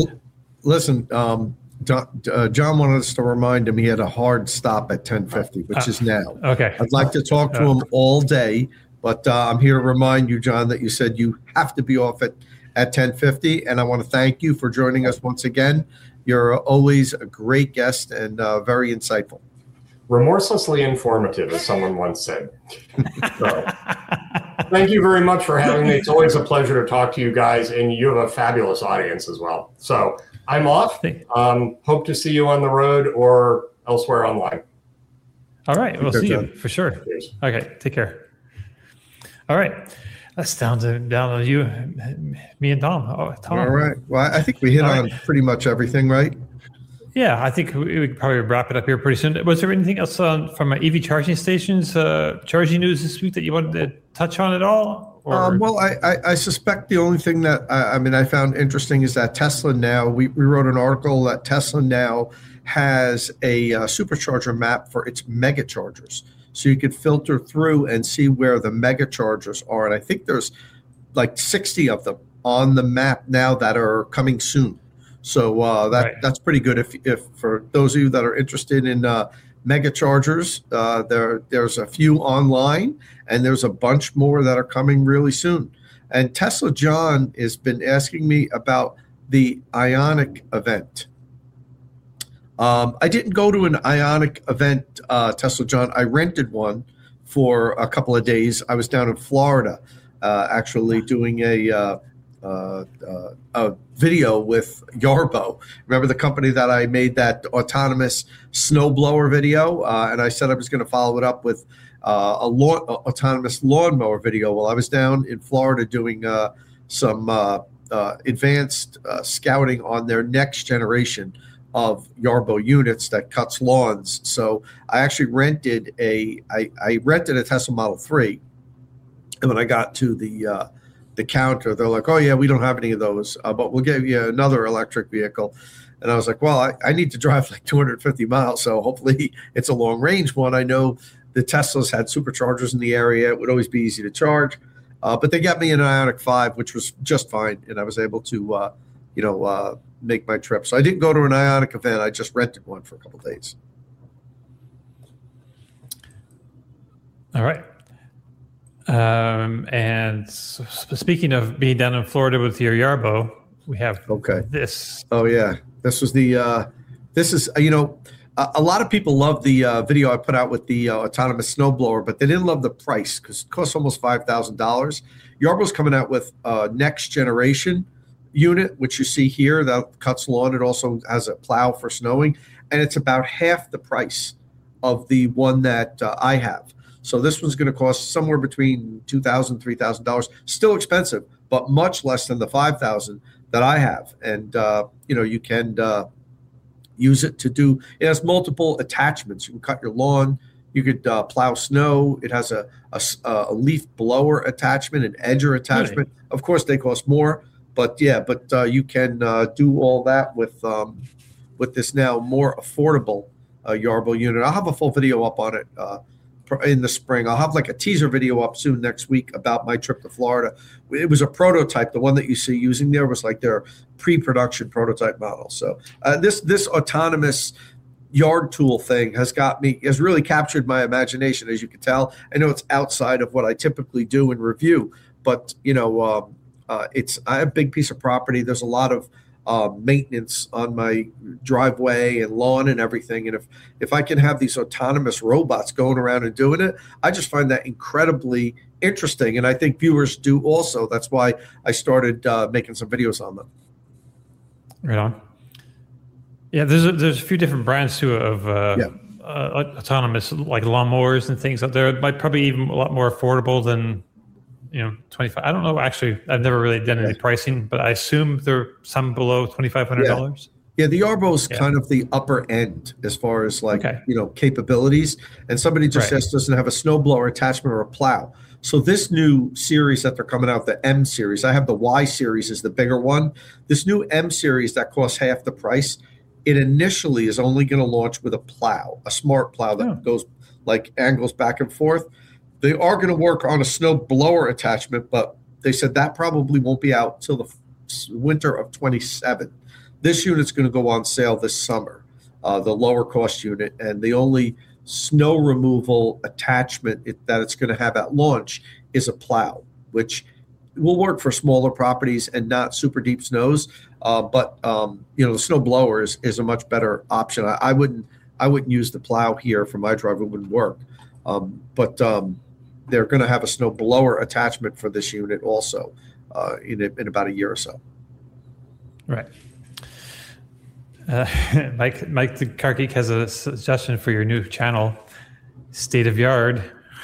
Listen, um, Uh, John wanted us to remind him he had a hard stop at ten fifty, which uh, is now. Okay. I'd like to talk to uh, him all day, but uh, I'm here to remind you, John, that you said you have to be off at, at ten fifty, and I want to thank you for joining us once again. You're always a great guest and uh, very insightful. Remorselessly informative, as someone once said. So, thank you very much for having me. It's always a pleasure to talk to you guys, and you have a fabulous audience as well. So I'm off. Um, hope to see you on the road or elsewhere online. All right. We'll see you for sure. Cheers. Okay. Take care. All right. That's down to down to you, me and Tom. Oh, Tom. All right. Well, I think we hit All on right. pretty much everything, right? Yeah, I think we would probably wrap it up here pretty soon. Was there anything else on, from E V charging stations, uh, charging news this week that you wanted to touch on at all? Or? Um, well, I, I, I suspect the only thing that I, I mean I found interesting is that Tesla now, we, we wrote an article that Tesla now has a uh, supercharger map for its mega chargers. So you could filter through and see where the mega chargers are. And I think there's like sixty of them on the map now that are coming soon. So uh, that right. that's pretty good. If if for those of you that are interested in uh, mega chargers, uh, there there's a few online, and there's a bunch more that are coming really soon. And Tesla John has been asking me about the Ionic event. Um, I didn't go to an Ionic event, uh, Tesla John. I rented one for a couple of days. I was down in Florida, uh, actually doing a. Uh, Uh, uh, a video with Yarbo. Remember the company that I made that autonomous snowblower video? Uh, and I said I was going to follow it up with uh, a lawn, uh, autonomous lawnmower video. Well, I was down in Florida doing uh, some uh, uh, advanced uh, scouting on their next generation of Yarbo units that cuts lawns. So I actually rented a, I, I rented a Tesla Model three. And when I got to the uh, the counter, they're like, oh yeah, we don't have any of those, uh, but we'll give you another electric vehicle. And I was like, well, I, I need to drive like two hundred fifty miles, so hopefully it's a long range one. I know the Teslas had superchargers in the area. It would always be easy to charge, uh, but they got me an Ionic five, which was just fine, and I was able to, uh, you know, uh, make my trip. So I didn't go to an Ionic event. I just rented one for a couple of days. All right. Um, and so speaking of being down in Florida with your Yarbo, we have okay. this. Oh yeah, this was the. Uh, this is you know, a, a lot of people love the uh, video I put out with the uh, autonomous snowblower, but they didn't love the price because it costs almost five thousand dollars. Yarbo's coming out with a next generation unit, which you see here that cuts lawn. It also has a plow for snowing, and it's about half the price of the one that uh, I have. So this one's going to cost somewhere between two thousand dollars, three thousand dollars. Still expensive, but much less than the five thousand dollars that I have. And, uh, you know, you can uh, use it to do – it has multiple attachments. You can cut your lawn. You could uh, plow snow. It has a, a, a leaf blower attachment, an edger attachment. Really? Of course, they cost more. But, yeah, but uh, you can uh, do all that with um, with this now more affordable uh, Yarbo unit. I'll have a full video up on it uh in the spring. I'll have like a teaser video up soon next week about my trip to Florida. It was a prototype. The one that you see using there was like their pre-production prototype model. So uh, this this autonomous yard tool thing has got me, has really captured my imagination, as you can tell. I know it's outside of what I typically do and review, but you know, um, uh, it's I have a big piece of property. There's a lot of Uh, maintenance on my driveway and lawn and everything. And if, if I can have these autonomous robots going around and doing it, I just find that incredibly interesting. And I think viewers do also. That's why I started uh, making some videos on them. Right on. Yeah, there's a, there's a few different brands too of uh, yeah. uh, autonomous like lawnmowers and things out there. It might probably even a lot more affordable than you know, twenty-five. I don't know. Actually, I've never really done any pricing, but I assume there are some below twenty-five hundred dollars. Yeah. yeah, the Arbo's yeah. kind of the upper end as far as like, okay. you know, capabilities. And somebody just right. asked, doesn't have a snowblower attachment or a plow. So this new series that they're coming out, the M series, I have the Y series is the bigger one. This new M series that costs half the price, it initially is only going to launch with a plow, a smart plow that oh. goes like angles back and forth. They are going to work on a snow blower attachment, but they said that probably won't be out till the winter of twenty-seven. This unit's going to go on sale this summer, uh, the lower cost unit, and the only snow removal attachment it, that it's going to have at launch is a plow, which will work for smaller properties and not super deep snows. Uh, but um, you know, the snow blower is, is a much better option. I, I wouldn't I wouldn't use the plow here for my drive; it wouldn't work. Um, but um, they're going to have a snow blower attachment for this unit also uh, in in about a year or so. Right. Uh, Mike Mike the Car Geek has a suggestion for your new channel, State of Yard.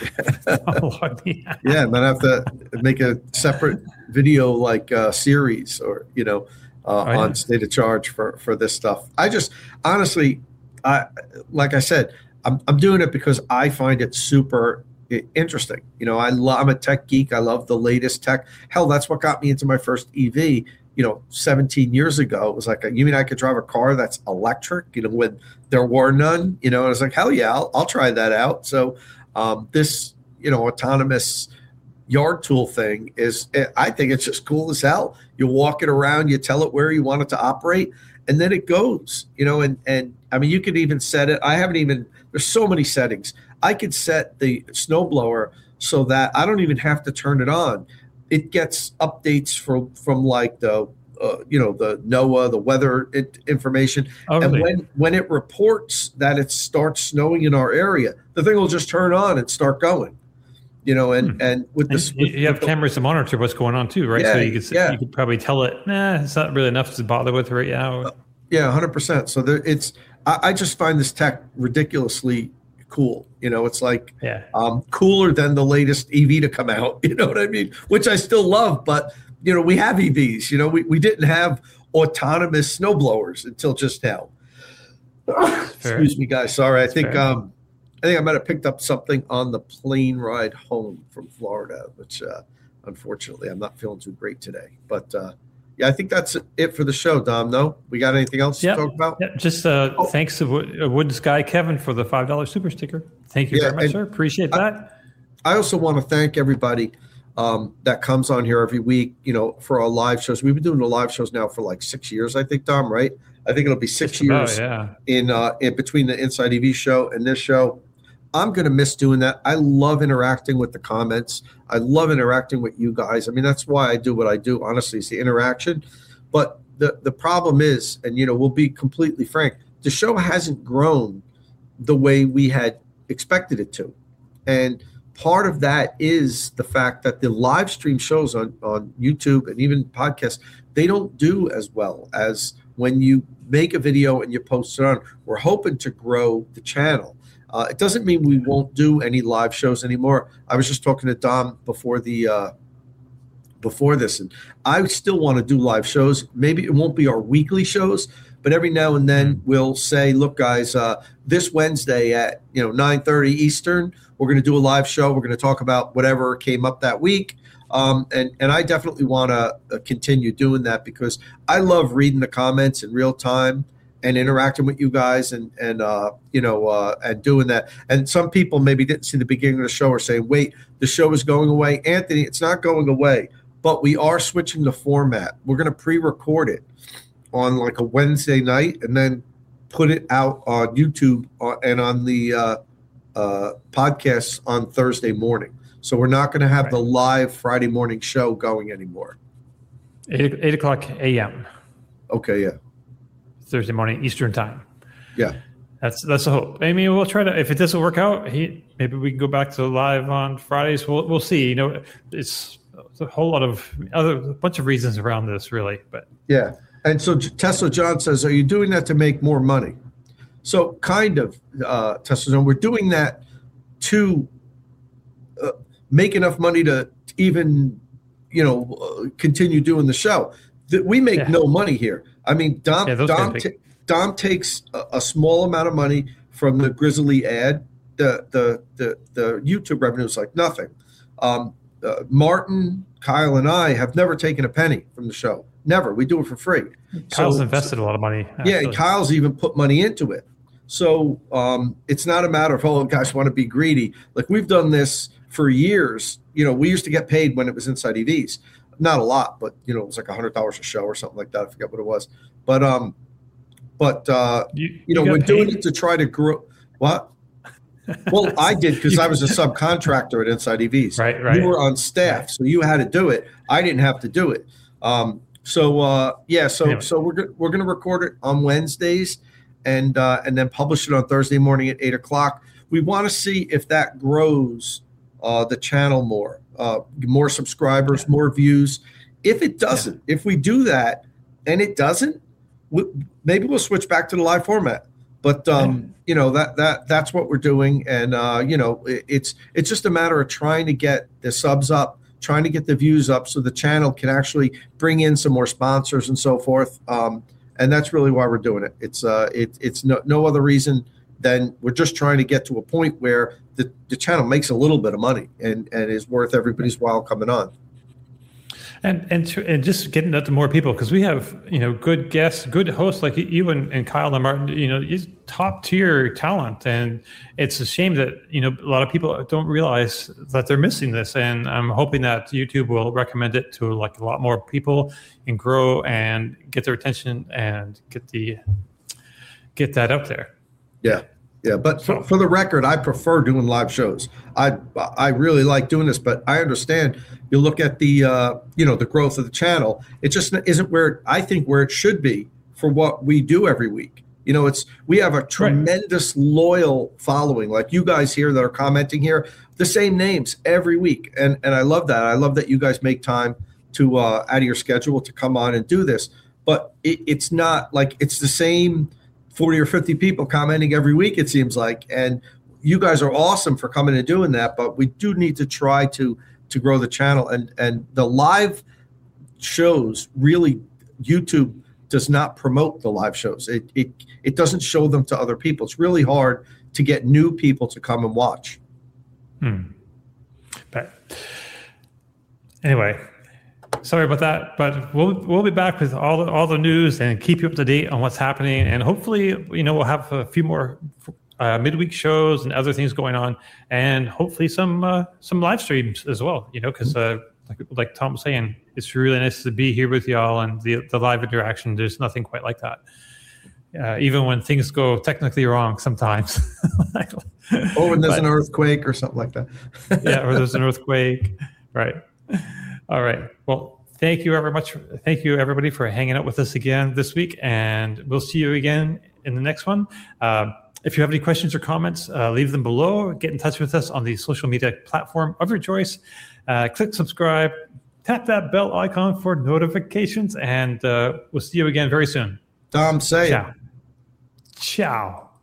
Yeah, and then I have to make a separate video like uh, series or you know uh, oh, on yeah. State of Charge for for this stuff. I just honestly, I like I said, I'm I'm doing it because I find it super interesting. You know, I love, I'm a tech geek. I love the latest tech. Hell, that's what got me into my first E V. You know, seventeen years ago, it was like, you mean I could drive a car that's electric? You know, when there were none. You know, and I was like, hell yeah, I'll, I'll try that out. So um, this, you know, autonomous yard tool thing is, I think it's just cool as hell. You walk it around, you tell it where you want it to operate, and then it goes. You know, and and I mean, you could even set it. I haven't even. There's so many settings. I could set the snowblower so that I don't even have to turn it on. It gets updates from from like the uh, you know the NOAA, the weather it, information, oh, really? And when when it reports that it starts snowing in our area, the thing will just turn on and start going. You know, and hmm. and with this, you, you have the, cameras to monitor what's going on too, right? Yeah, so you could yeah. you could probably tell it, nah, it's not really enough to bother with right now. Uh, yeah, one hundred percent. So there, it's I, I just find this tech ridiculously cool. You know, it's like yeah. um, cooler than the latest E V to come out. You know what I mean? Which I still love, but you know, we have E Vs. You know, we, we didn't have autonomous snowblowers until just now. Excuse me, guys. Sorry. I think um, I think I might have picked up something on the plane ride home from Florida, which uh, unfortunately I'm not feeling too great today. But uh, yeah, I think that's it for the show, Dom. No, we got anything else yep. to talk about? Yep. Just uh, oh. thanks to Wood, uh, Wood Sky Kevin for the five dollar super sticker. Thank you yeah, very much, sir. Appreciate I, that. I also want to thank everybody um, that comes on here every week, you know, for our live shows. We've been doing the live shows now for like six years, I think, Dom, right? I think it'll be six Just years about, yeah. in uh, in between the Inside E V show and this show. I'm going to miss doing that. I love interacting with the comments. I love interacting with you guys. I mean, that's why I do what I do, honestly, is the interaction. But the, the problem is, and, you know, we'll be completely frank, the show hasn't grown the way we had expected it to. And part of that is the fact that the live stream shows on, on YouTube and even podcasts, they don't do as well as when you make a video and you post it on. We're hoping to grow the channel. Uh, it doesn't mean we won't do any live shows anymore. I was just talking to Dom before the uh, before this, and I still want to do live shows. Maybe it won't be our weekly shows, but every now and then we'll say, "Look, guys, uh, this Wednesday at you know nine thirty Eastern, we're going to do a live show. We're going to talk about whatever came up that week." Um, and and I definitely want to uh, continue doing that because I love reading the comments in real time and interacting with you guys and, and uh, you know, uh, and doing that. And some people maybe didn't see the beginning of the show or saying, wait, the show is going away. Anthony, it's not going away, but we are switching the format. We're going to pre-record it on like a Wednesday night and then put it out on YouTube and on the uh, uh, podcasts on Thursday morning. So we're not going to have right. the live Friday morning show going anymore. Eight, eight o'clock a m Okay, yeah. Thursday morning Eastern time. Yeah, that's that's the hope. I mean, we'll try to. If it doesn't work out, he, maybe we can go back to live on Fridays. We'll we'll see. You know, it's, it's a whole lot of other a bunch of reasons around this, really. But yeah, and so Tesla John says, "Are you doing that to make more money?" So kind of, uh, Tesla John, we're doing that to uh, make enough money to even, you know, uh, continue doing the show. That we make yeah. no money here. I mean, Dom yeah, Dom, t- Dom takes a, a small amount of money from the Grizzly ad. The the the the YouTube revenue is like nothing. Um, uh, Martin, Kyle, and I have never taken a penny from the show. Never. We do it for free. Kyle's so, invested a lot of money. Actually. Yeah, and Kyle's even put money into it. So um, it's not a matter of, oh, guys want to be greedy. Like, we've done this for years. You know, we used to get paid when it was Inside E Vs. Not a lot, but, you know, it was like one hundred dollars a show or something like that. I forget what it was. But, um, but uh, you, you, you know, we're paid? doing it to try to grow. What? Well, I did because I was a subcontractor at Inside E Vs. Right, right. You were on staff, right. so you had to do it. I didn't have to do it. Um, so uh, yeah, so anyway. so we're go- we're going to record it on Wednesdays, and uh, and then publish it on Thursday morning at eight o'clock. We want to see if that grows uh, the channel more, uh, more subscribers, more views. If it doesn't, yeah. if we do that and it doesn't, we, maybe we'll switch back to the live format. But um, you know that that that's what we're doing, and uh, you know it, it's it's just a matter of trying to get the subs up, trying to get the views up, so the channel can actually bring in some more sponsors and so forth. Um, and that's really why we're doing it. It's uh, it, it's no no other reason than we're just trying to get to a point where the, the channel makes a little bit of money and and is worth everybody's while coming on. And and to, and just getting that to more people, because we have, you know, good guests, good hosts like you and, and Kyle and Martin, you know, he's top tier talent. And it's a shame that, you know, a lot of people don't realize that they're missing this. And I'm hoping that YouTube will recommend it to like a lot more people and grow and get their attention and get the get that up there. Yeah. Yeah, but for, for the record, I prefer doing live shows. I I really like doing this, but I understand. You look at the uh, you know the growth of the channel. It just isn't where I think where it should be for what we do every week. You know, it's we have a tremendous right. loyal following, like you guys here that are commenting here, the same names every week, and and I love that. I love that you guys make time to uh, out of your schedule to come on and do this. But it, it's not like it's the same forty or fifty people commenting every week, it seems like. And you guys are awesome for coming and doing that, but we do need to try to to grow the channel. And and the live shows, really, YouTube does not promote the live shows. It it it doesn't show them to other people. It's really hard to get new people to come and watch. Hmm. But anyway, sorry about that, but we'll we'll be back with all the, all the news and keep you up to date on what's happening. And hopefully, you know, we'll have a few more uh, midweek shows and other things going on, and hopefully some uh, some live streams as well. You know, because uh, like like Tom was saying, it's really nice to be here with y'all and the the live interaction. There's nothing quite like that. Uh, even when things go technically wrong sometimes. Or when there's but, an earthquake or something like that. Yeah, or there's an earthquake. Right. All right. Well, thank you very much. Thank you, everybody, for hanging out with us again this week. And we'll see you again in the next one. Uh, if you have any questions or comments, uh, leave them below. Get in touch with us on the social media platform of your choice. Uh, click subscribe. Tap that bell icon for notifications. And uh, we'll see you again very soon. Tom, say Ciao. Ciao.